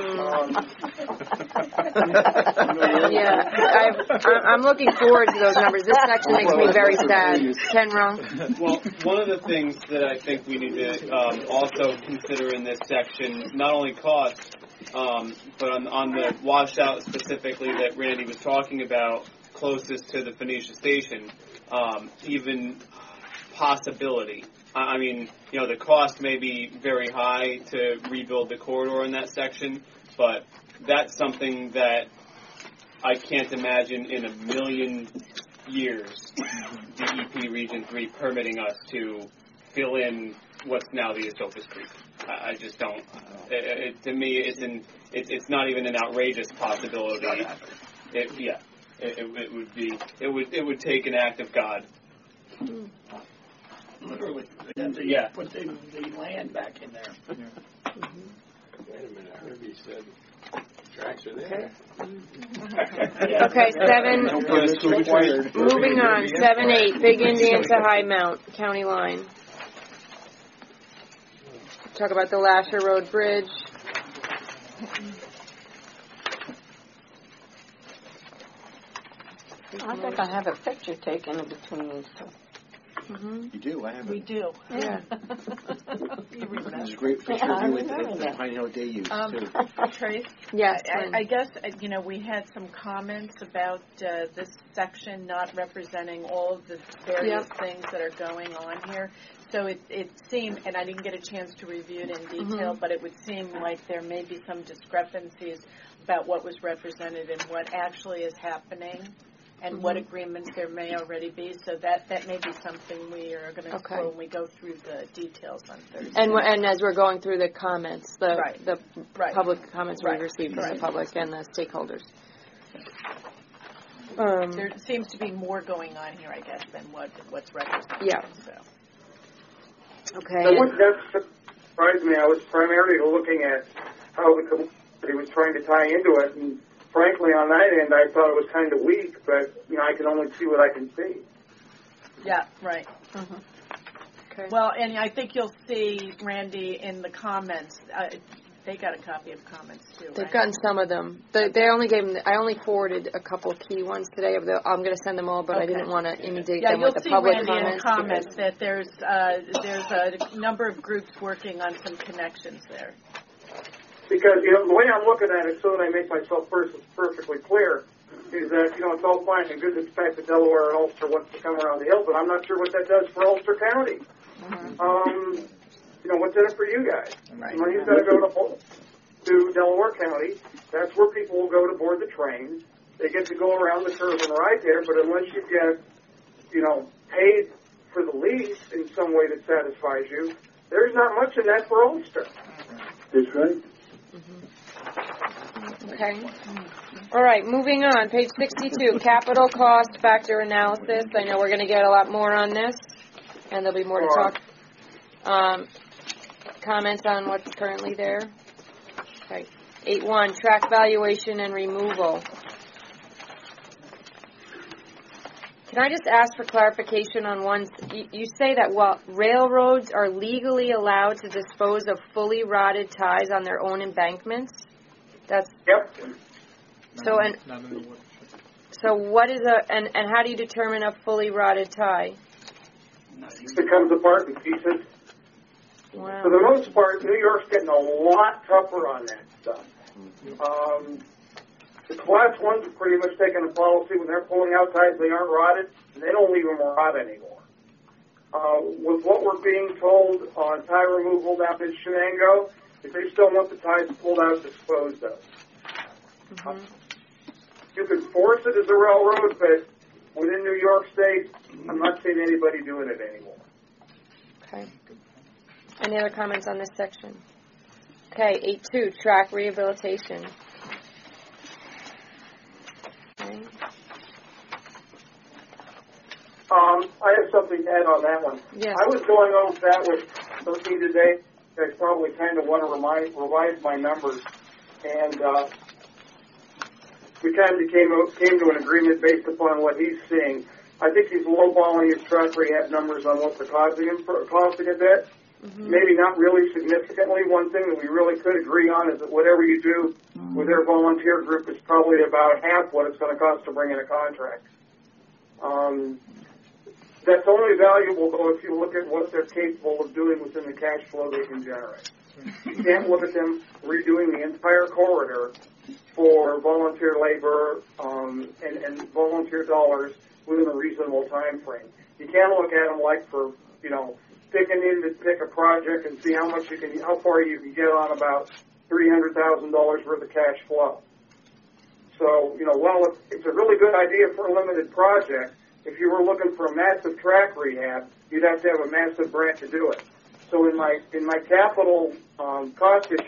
Yeah, I'm looking forward to those numbers. This section makes me very sad. Ken Wrong. Well, one of the things that I think we need to also consider in this section, not only cost, but on the washout specifically that Randy was talking about, closest to the Phoenicia station, even possibility. I mean, the cost may be very high to rebuild the corridor in that section, but that's something that I can't imagine in a million years DEP Region 3 permitting us to fill in what's now the Esopus Creek. I just don't. To me, it's not even an outrageous possibility. it would take an act of God. Literally, they have to put the land back in there. Wait a minute, I heard he said tracks are there. Okay, 7. Moving on, 7-8, Big Indian to High Mount, county line. Talk about the Lasher Road Bridge. I think I have a picture taken in between these two. Mm-hmm. You do? I have We do. Yeah. You remember. There's a great picture of you at Pine Hill Day Use, too. Trace? Yes. I guess, we had some comments about this section not representing all of the various things that are going on here. So it seemed, and I didn't get a chance to review it in detail, but it would seem like there may be some discrepancies about what was represented and what actually is happening and what agreements there may already be. So that may be something we are going to explore when we go through the details on Thursday. And as we're going through the comments, the public comments we received from the public and the stakeholders. There seems to be more going on here, I guess, than what's represented. Yeah. So. Okay. That surprised me. I was primarily looking at how the community was trying to tie into it, and frankly, on that end, I thought it was kind of weak, but, I can only see what I can see. Yeah, right. Mm-hmm. Okay. Well, and I think you'll see, Randy, in the comments, they got a copy of comments, too, They've gotten some of them. They only gave them, I only forwarded a couple key ones today. I'm going to send them all, but I didn't want to inundate them with the public comments. Yeah, you'll see, Randy, in comments that there's a number of groups working on some connections there. Because, the way I'm looking at it, so that I make myself perfectly clear, is that, it's all fine and good that the fact that Delaware and Ulster wants to come around the hill, but I'm not sure what that does for Ulster County. Mm-hmm. What's in it for you guys? Right. Money's got to go to Delaware County. That's where people will go to board the train. They get to go around the curve and ride there, but unless you get, paid for the lease in some way that satisfies you, there's not much in that for Ulster. That's right. Okay. All right, moving on. Page 62, capital cost factor analysis. I know we're going to get a lot more on this, and there'll be more to talk. Comments on what's currently there? Okay. 8.1, track valuation and removal. Can I just ask for clarification on one? You say that railroads are legally allowed to dispose of fully rotted ties on their own embankments? That's so. So what is and how do you determine a fully rotted tie? It comes apart in pieces. Wow. For the most part, New York's getting a lot tougher on that stuff. The Class 1s are pretty much taking a policy when they're pulling out ties they aren't rotted, and they don't leave them rot anymore. With what we're being told on tie removal down in Shenango, if they still want the ties pulled out, disposed of. Mm-hmm. You can force it as a railroad, but within New York State, I'm not seeing anybody doing it anymore. Okay. Any other comments on this section? Okay, 8.2, track rehabilitation. Okay. I have something to add on that one. Yes. I was going over that with Turkey today. I probably kind of want to revise my numbers, and we kind of came to an agreement based upon what he's seeing. I think he's lowballing his track rehab numbers on what they're costing a bit. Mm-hmm. Maybe not really significantly. One thing that we really could agree on is that whatever you do with their volunteer group is probably about half what it's going to cost to bring in a contract. That's only valuable, though, if you look at what they're capable of doing within the cash flow they can generate. You can't look at them redoing the entire corridor for volunteer labor and volunteer dollars within a reasonable time frame. You can't look at them like for, picking in to pick a project and see how far you can get on about $300,000 worth of cash flow. So, while it's a really good idea for a limited project, if you were looking for a massive track rehab, you'd have to have a massive grant to do it. So in my capital cost issue,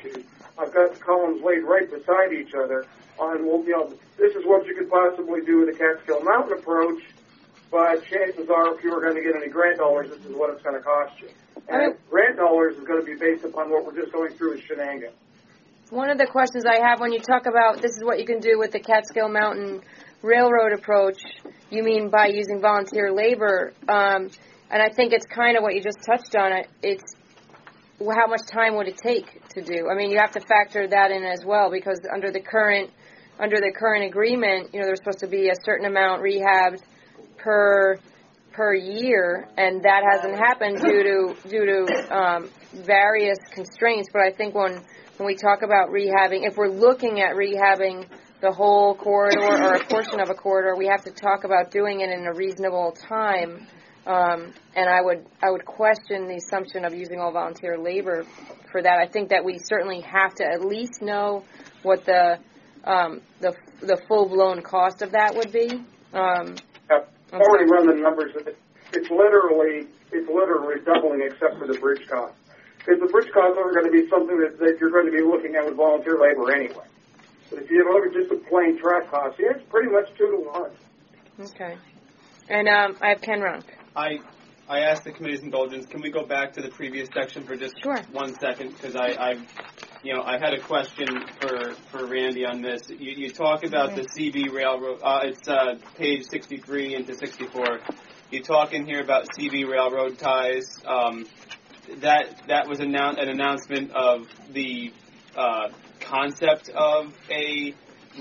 I've got the columns laid right beside each other on, well, this is what you could possibly do with the Catskill Mountain approach, but chances are if you were going to get any grant dollars, this is what it's going to cost you. And grant dollars is going to be based upon what we're just going through as shenanigans. One of the questions I have when you talk about this is what you can do with the Catskill Mountain Railroad approach, you mean by using volunteer labor, and I think it's kind of what you just touched on. It's how much time would it take to do? I mean, you have to factor that in as well, because under the current agreement, there's supposed to be a certain amount rehabbed per year, and that hasn't happened due to various constraints. But I think when we talk about rehabbing, if we're looking at rehabbing the whole corridor or a portion of a corridor, we have to talk about doing it in a reasonable time. And I would question the assumption of using all volunteer labor for that. I think that we certainly have to at least know what the full-blown cost of that would be. I've already run the numbers. It's literally doubling except for the bridge cost. Because the bridge costs are going to be something that you're going to be looking at with volunteer labor anyway. But if you look at just the plain track costs, it's pretty much 2 to 1. Okay. And I have Ken Ronk. I asked the committee's indulgence. Can we go back to the previous section for just 1 second? Because I had a question for Randy on this. You talk about the CB Railroad. It's page 63 into 64. You talk in here about CB Railroad ties. That was an announcement of the concept of a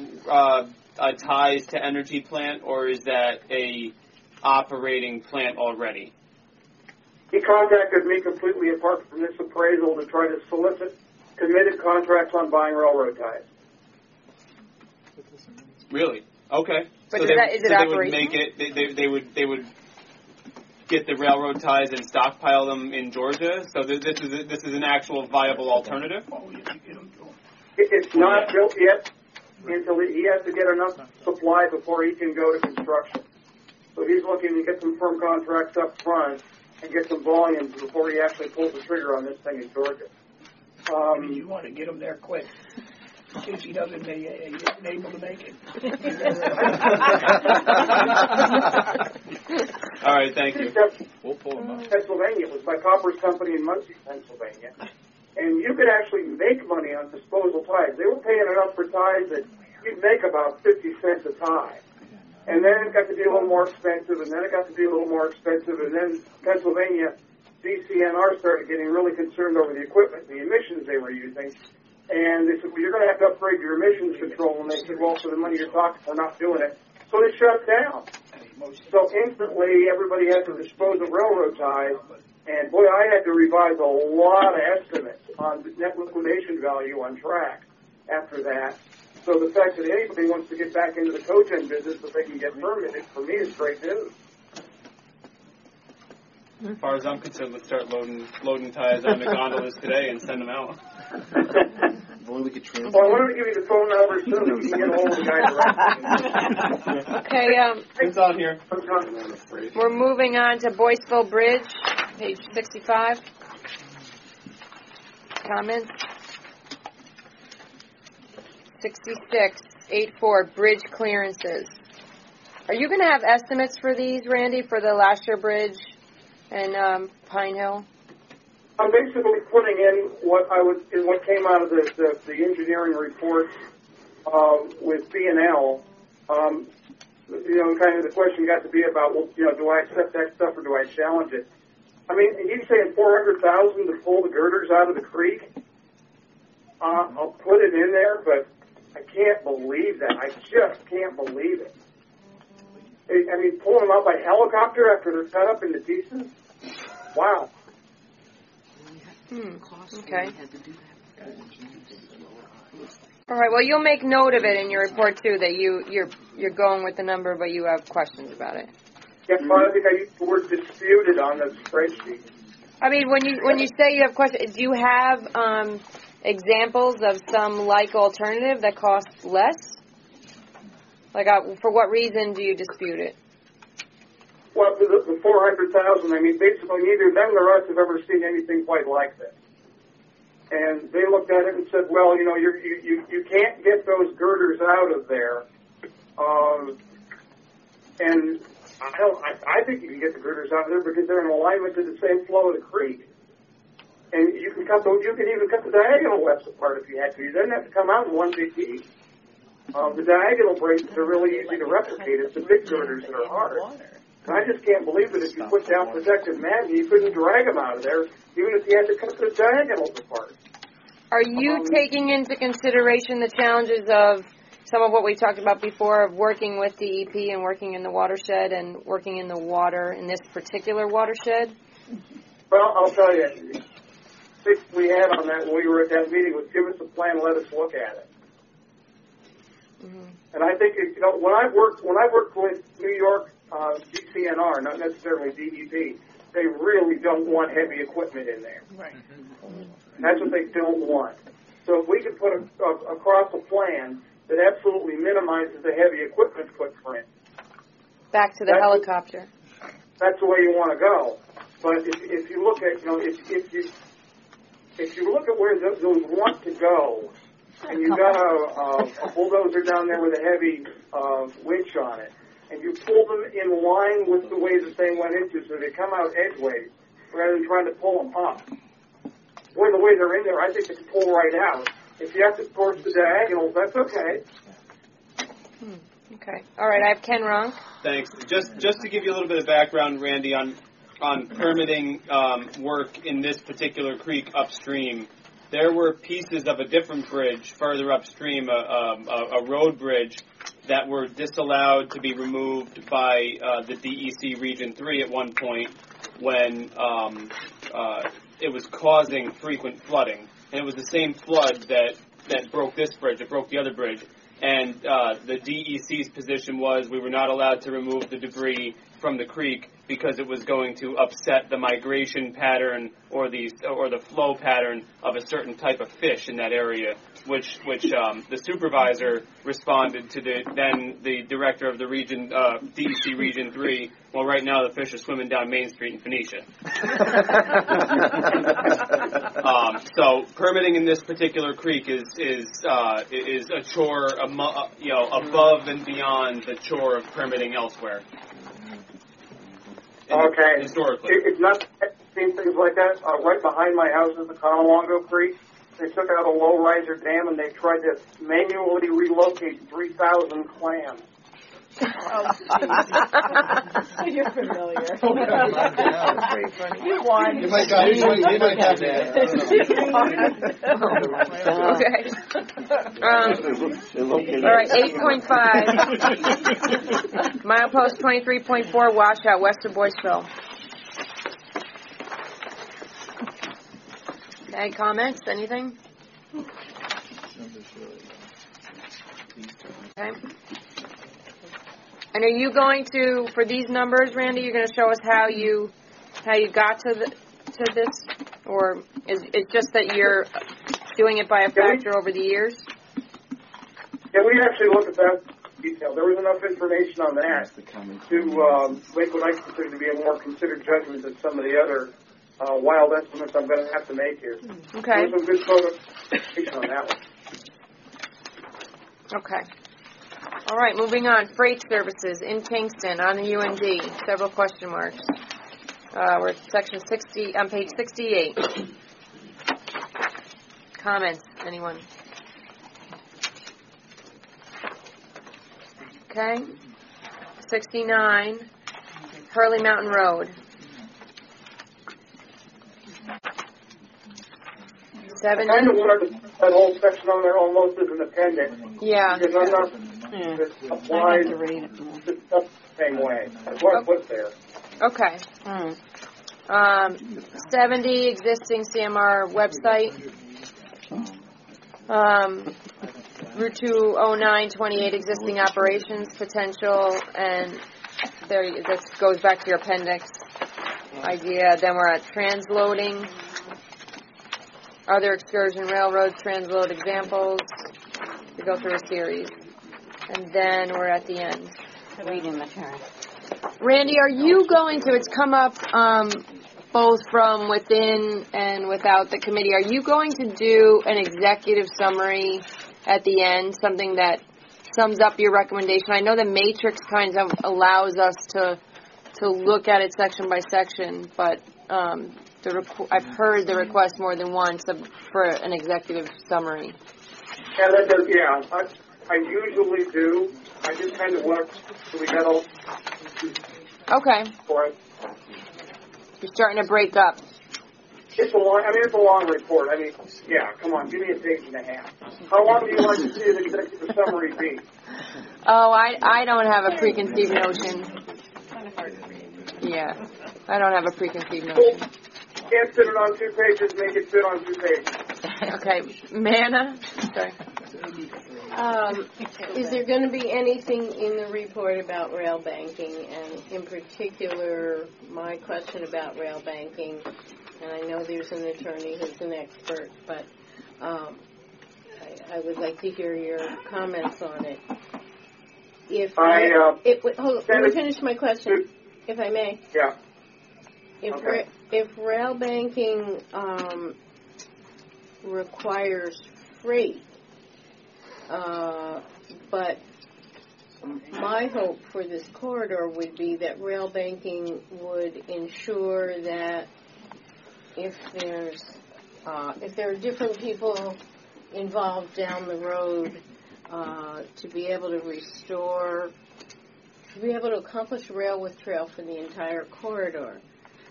ties to energy plant, or is that a operating plant already? He contacted me completely apart from this appraisal to try to solicit committed contracts on buying railroad ties. Really? Okay. But is it operational? Would make it. They would get the railroad ties and stockpile them in Georgia. So this is an actual viable alternative. It's not built yet until he has to get enough supply before he can go to construction. So he's looking to get some firm contracts up front and get some volumes before he actually pulls the trigger on this thing in Georgia. You want to get him there quick, in case he doesn't be able to make it. All right, thank you. We'll pull him up. Pennsylvania, it was by Copper's Company in Muncie, Pennsylvania. And you could actually make money on disposal ties. They were paying enough for ties that you'd make about 50 cents a tie. And then it got to be a little more expensive, and then it got to be a little more expensive, and then Pennsylvania, DCNR started getting really concerned over the equipment, the emissions they were using. And they said, well, you're going to have to upgrade your emissions control. And they said, well, for the money you're talking, we're not doing it. So they shut down. So instantly, everybody had to dispose of railroad ties. And, boy, I had to revise a lot of estimates on the net liquidation value on track after that. So the fact that anybody wants to get back into the cogen business if they can get permitted, for me, is great news. As far as I'm concerned, let's start loading ties on the gondolas today and send them out. Well, we could well, I wanted to give you the phone number so that you can get a hold of the guy directly. Okay, it's on here. We're moving on to Boyceville Bridge, page 65. Comments? 6684, bridge clearances. Are you going to have estimates for these, Randy, for the Lasher Bridge and Pine Hill? I'm basically putting in what came out of the engineering reports with B&L. Kind of the question got to be about, well, do I accept that stuff or do I challenge it? I mean, he's saying $400,000 to pull the girders out of the creek. I'll put it in there, but I can't believe that. I just can't believe it. I mean, pulling them out by helicopter after they're cut up into pieces? Wow. Okay. All right. Well, you'll make note of it in your report too that you're going with the number, but you have questions about it. Yeah, I think I used the word disputed on the spreadsheet. I mean, when you say you have questions, do you have examples of some like alternative that costs less? Like, for what reason do you dispute it? Well, the 400,000. I mean, basically, neither them nor us have ever seen anything quite like this. And they looked at it and said, well, you know, you can't get those girders out of there. And I think you can get the girders out of there because they're in alignment to the same flow of the creek. And you can even cut the diagonal webs apart if you had to. You didn't have to come out in one big piece. The diagonal braces are really easy to replicate. It's the big girders that are hard. And I just can't believe that if you put down protective matting, you couldn't drag them out of there, even if you had to cut the diagonals apart. Are you taking into consideration the challenges of some of what we talked about before, of working with DEP and working in the watershed and working in the water in this particular watershed? Well, I'll tell you, we had on that when we were at that meeting was give us a plan, let us look at it. Mm-hmm. And I think, you know, when I've worked with New York DCNR, not necessarily DEP, they really don't want heavy equipment in there. Right. That's what they don't want. So if we could put across a plan that absolutely minimizes the heavy equipment footprint. Back to the helicopter. That's the way you want to go. But if you look at, you know, if you look at where those want to go, and you've got a bulldozer down there with a heavy winch on it, and you pull them in line with the way that they went into, so they come out edgeways, rather than trying to pull them up. Boy, the way they're in there, I think they can pull right out. If you have to torch the diagonals, that's okay. Okay. All right, I have Ken Ronk. Thanks. Just to give you a little bit of background, Randy, on permitting work in this particular creek upstream. There were pieces of a different bridge further upstream, a road bridge, that were disallowed to be removed by the DEC Region 3 at one point when it was causing frequent flooding. And it was the same flood that broke this bridge, that broke the other bridge. And the DEC's position was we were not allowed to remove the debris from the creek because it was going to upset the migration pattern or the flow pattern of a certain type of fish in that area, which the supervisor responded to the director of the region, DEC Region 3, well, right now the fish are swimming down Main Street in Phoenicia. So permitting in this particular creek is a chore, above and beyond the chore of permitting elsewhere. Okay. Historically. It's not seen things like that. Right behind my house is the Conalongo Creek. They took out a low-riser dam and they tried to manually relocate 3,000 clams. Oh, you're familiar. You won. You might have that. Okay. All right, 8.5. Milepost 23.4 washout west of Boyceville. Any comments? Anything? Okay. And are you going to, for these numbers, Randy, you're going to show us how you got to this, or is it just that you're doing it by a factor over the years? Yeah, we actually looked at that detail. There was enough information on that to make what I consider to be a more considered judgment than some of the other wild estimates I'm going to have to make here. Okay. There's some good photos on that one. Okay. All right, moving on. Freight services in Kingston on the UND. Several question marks. We're at section 60, on page 68. Comments? Anyone? Okay. 69, Hurley Mountain Road. 70. I kind of wanted to put that whole section on there almost as an appendix. Yeah. Because I'm not applied the same way. That's what I put there. Okay. 70, existing CMR website. Route 209, 28, existing operations potential, and this goes back to your appendix idea. Then we're at transloading, other excursion railroad transload examples. We go through a series. And then we're at the end. Reading material. Randy, are you going to, it's come up both from within and without the committee, are you going to do an executive summary at the end, something that sums up your recommendation? I know the matrix kind of allows us to look at it section by section, but I've heard the request more than once for an executive summary. Yeah, that does. Yeah, I usually do. I just kind of look so we got all. Okay. For it. You're starting to break up. It's a long report. I mean, yeah, come on, give me a page and a half. How long do you like to see an executive summary be? Oh, I don't have a preconceived notion. Yeah, I don't have a preconceived notion. Can't fit it on 2 pages, make it fit on 2 pages. Okay, Manna? Sorry. Is there going to be anything in the report about rail banking, and in particular, my question about rail banking, and I know there's an attorney who's an expert, but I would like to hear your comments on it. Let me finish my question, if I may. Yeah. If rail banking requires freight, but my hope for this corridor would be that rail banking would ensure that if there are different people involved down the road, to be able to accomplish rail with trail for the entire corridor.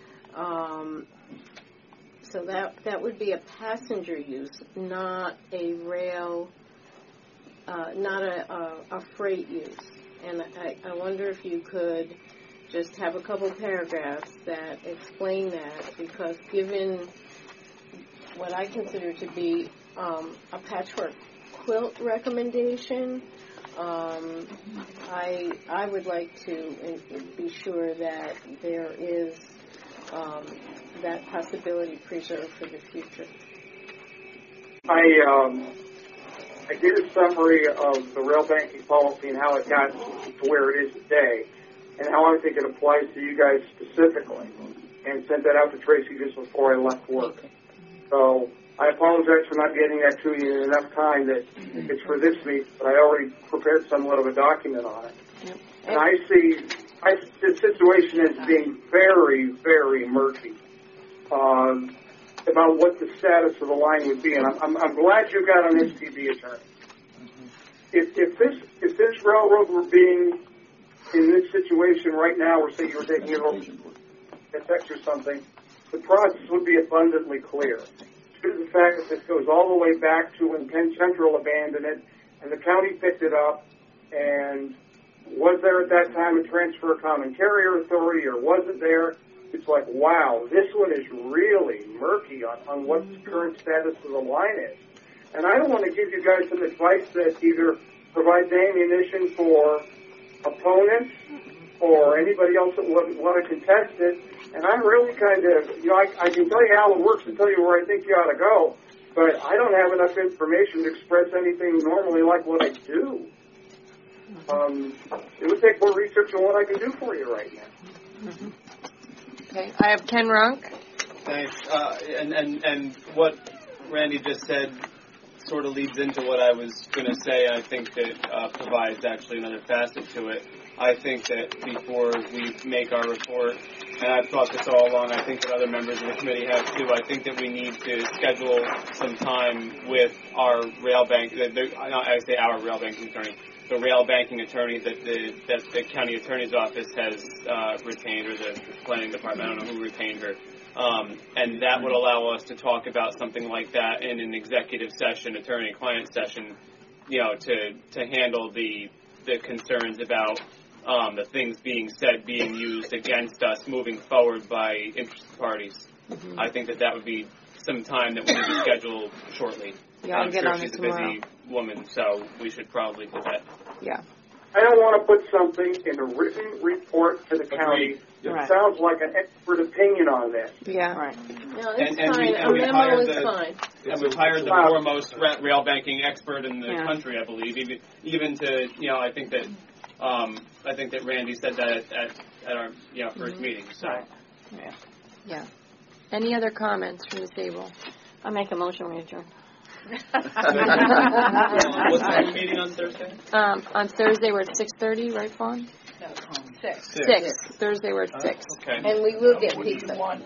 So that would be a passenger use, not a rail, not a freight use. And I wonder if you could just have a couple paragraphs that explain that, because given what I consider to be a patchwork quilt recommendation, I would like to be sure that there is that possibility preserved for the future. I did a summary of the rail banking policy and how it got to where it is today, and how I think it applies to you guys specifically, and sent that out to Tracy just before I left work. So I apologize for not getting that to you in enough time that it's for this week, but I already prepared somewhat of a document on it. Yep. And I see the situation as being very, very murky about what the status of the line would be. And I'm glad you got an STB attorney. If this railroad were being in this situation right now, or say you were taking it over a text or something, the process would be abundantly clear. Due to the fact that this goes all the way back to when Penn Central abandoned it, and the county picked it up, and was there at that time a transfer common carrier authority, or wasn't there? It's like, wow, this one is really murky on what the current status of the line is. And I don't want to give you guys some advice that either provides ammunition for opponents or anybody else that would want to contest it. And I'm really kind of, I can tell you how it works and tell you where I think you ought to go, but I don't have enough information to express anything normally like what I do. It would take more research on what I can do for you right now. Mm-hmm. Okay, I have Ken Runk. Thanks. And what Randy just said sort of leads into what I was going to say. I think that provides actually another facet to it. I think that before we make our report, and I've thought this all along, I think that other members of the committee have too, I think that we need to schedule some time with our rail bank, I say our rail banking attorney, the rail banking attorney that the county attorney's office has retained, or the planning department, I don't know who retained her. And that would allow us to talk about something like that in an executive session, attorney-client session, to handle the concerns about the things being said, being used against us moving forward by interested parties. Mm-hmm. I think that would be some time that we need to schedule shortly. Yeah, I'll get on it tomorrow. She's a busy woman, so we should probably do that. Yeah. I don't want to put something in a written report to the county that sounds like an expert opinion on this. Yeah. Right. No, it's fine. A memo is fine. And we've hired the foremost rail banking expert in the country, I believe. Even to, I think that Randy said that at our first meeting. So. Yeah. Any other comments from the table? I make a motion, we adjourn. What's the meeting on Thursday? On Thursday we're at 6:30, right, Fawn? No, 6. 6. Thursday we're at 6. Okay. And we will get pizza.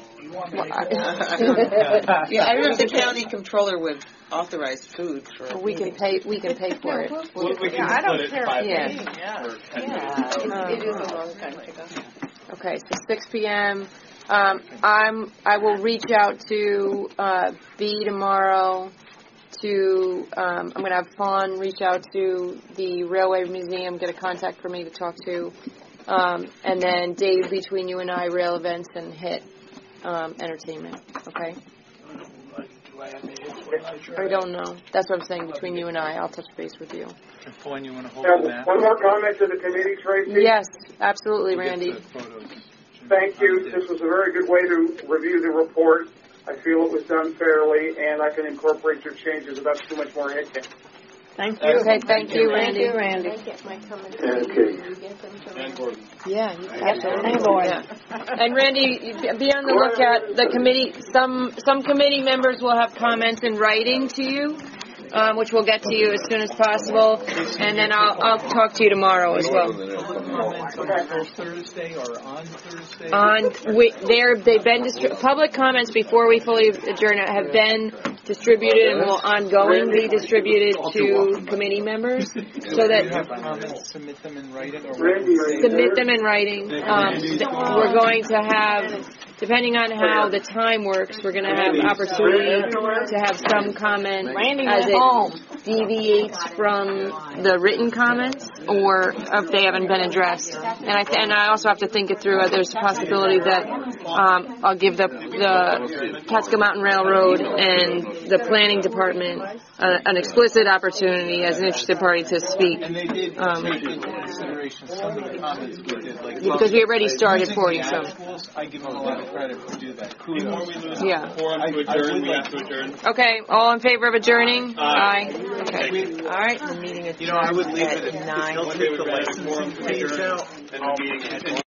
Yeah, I don't know if the county controller would authorize food for. We can pay for it. We can I don't split it care. 5 Yeah. minutes or 10 Yeah, minutes. it is a long time to go. Okay, so 6 p.m. I will reach out to B tomorrow. I'm going to have Fawn reach out to the Railway Museum, get a contact for me to talk to, and then Dave, between you and I, Rail Events and HIT Entertainment. Okay. I don't know. That's what I'm saying. Between you and I, I'll touch base with you. One more comment to the committee, Tracy? Yes, absolutely, Randy. Thank you. This was a very good way to review the report. I feel it was done fairly, and I can incorporate your changes without too much more nitpicking. Thank you. Okay, thank you, Randy. I get my comments. Okay. You get them to And Gordon. Yeah, Absolutely. And Gordon. yeah. And Randy, be on the lookout. The committee, some committee members will have comments in writing to you, which we'll get to you as soon as possible, and then I'll talk to you tomorrow as well. Thursday or on Thursday? They've been public comments before we fully adjourn have been distributed and will ongoing be distributed to committee members, so that have comments, submit them in writing, or submit them in writing. We're going to have, depending on how the time works, we're going to have opportunity to have some comment as it deviates from the written comments, or if they haven't been addressed. And I also have to think it through. There's a possibility that I'll give the Catskill Mountain Railroad and the planning department an explicit opportunity as an interested party to speak. And they did take into consideration some of the comments we did, like because we already started for you some. I give them a lot of credit for doing that. Before we lose Yeah. quorum to adjourn, we have to adjourn. Okay, all in favor of adjourning? Aye. Okay. All right, the meeting is I would leave it at 9. Okay, we've got a quorum to adjourn, and the meeting is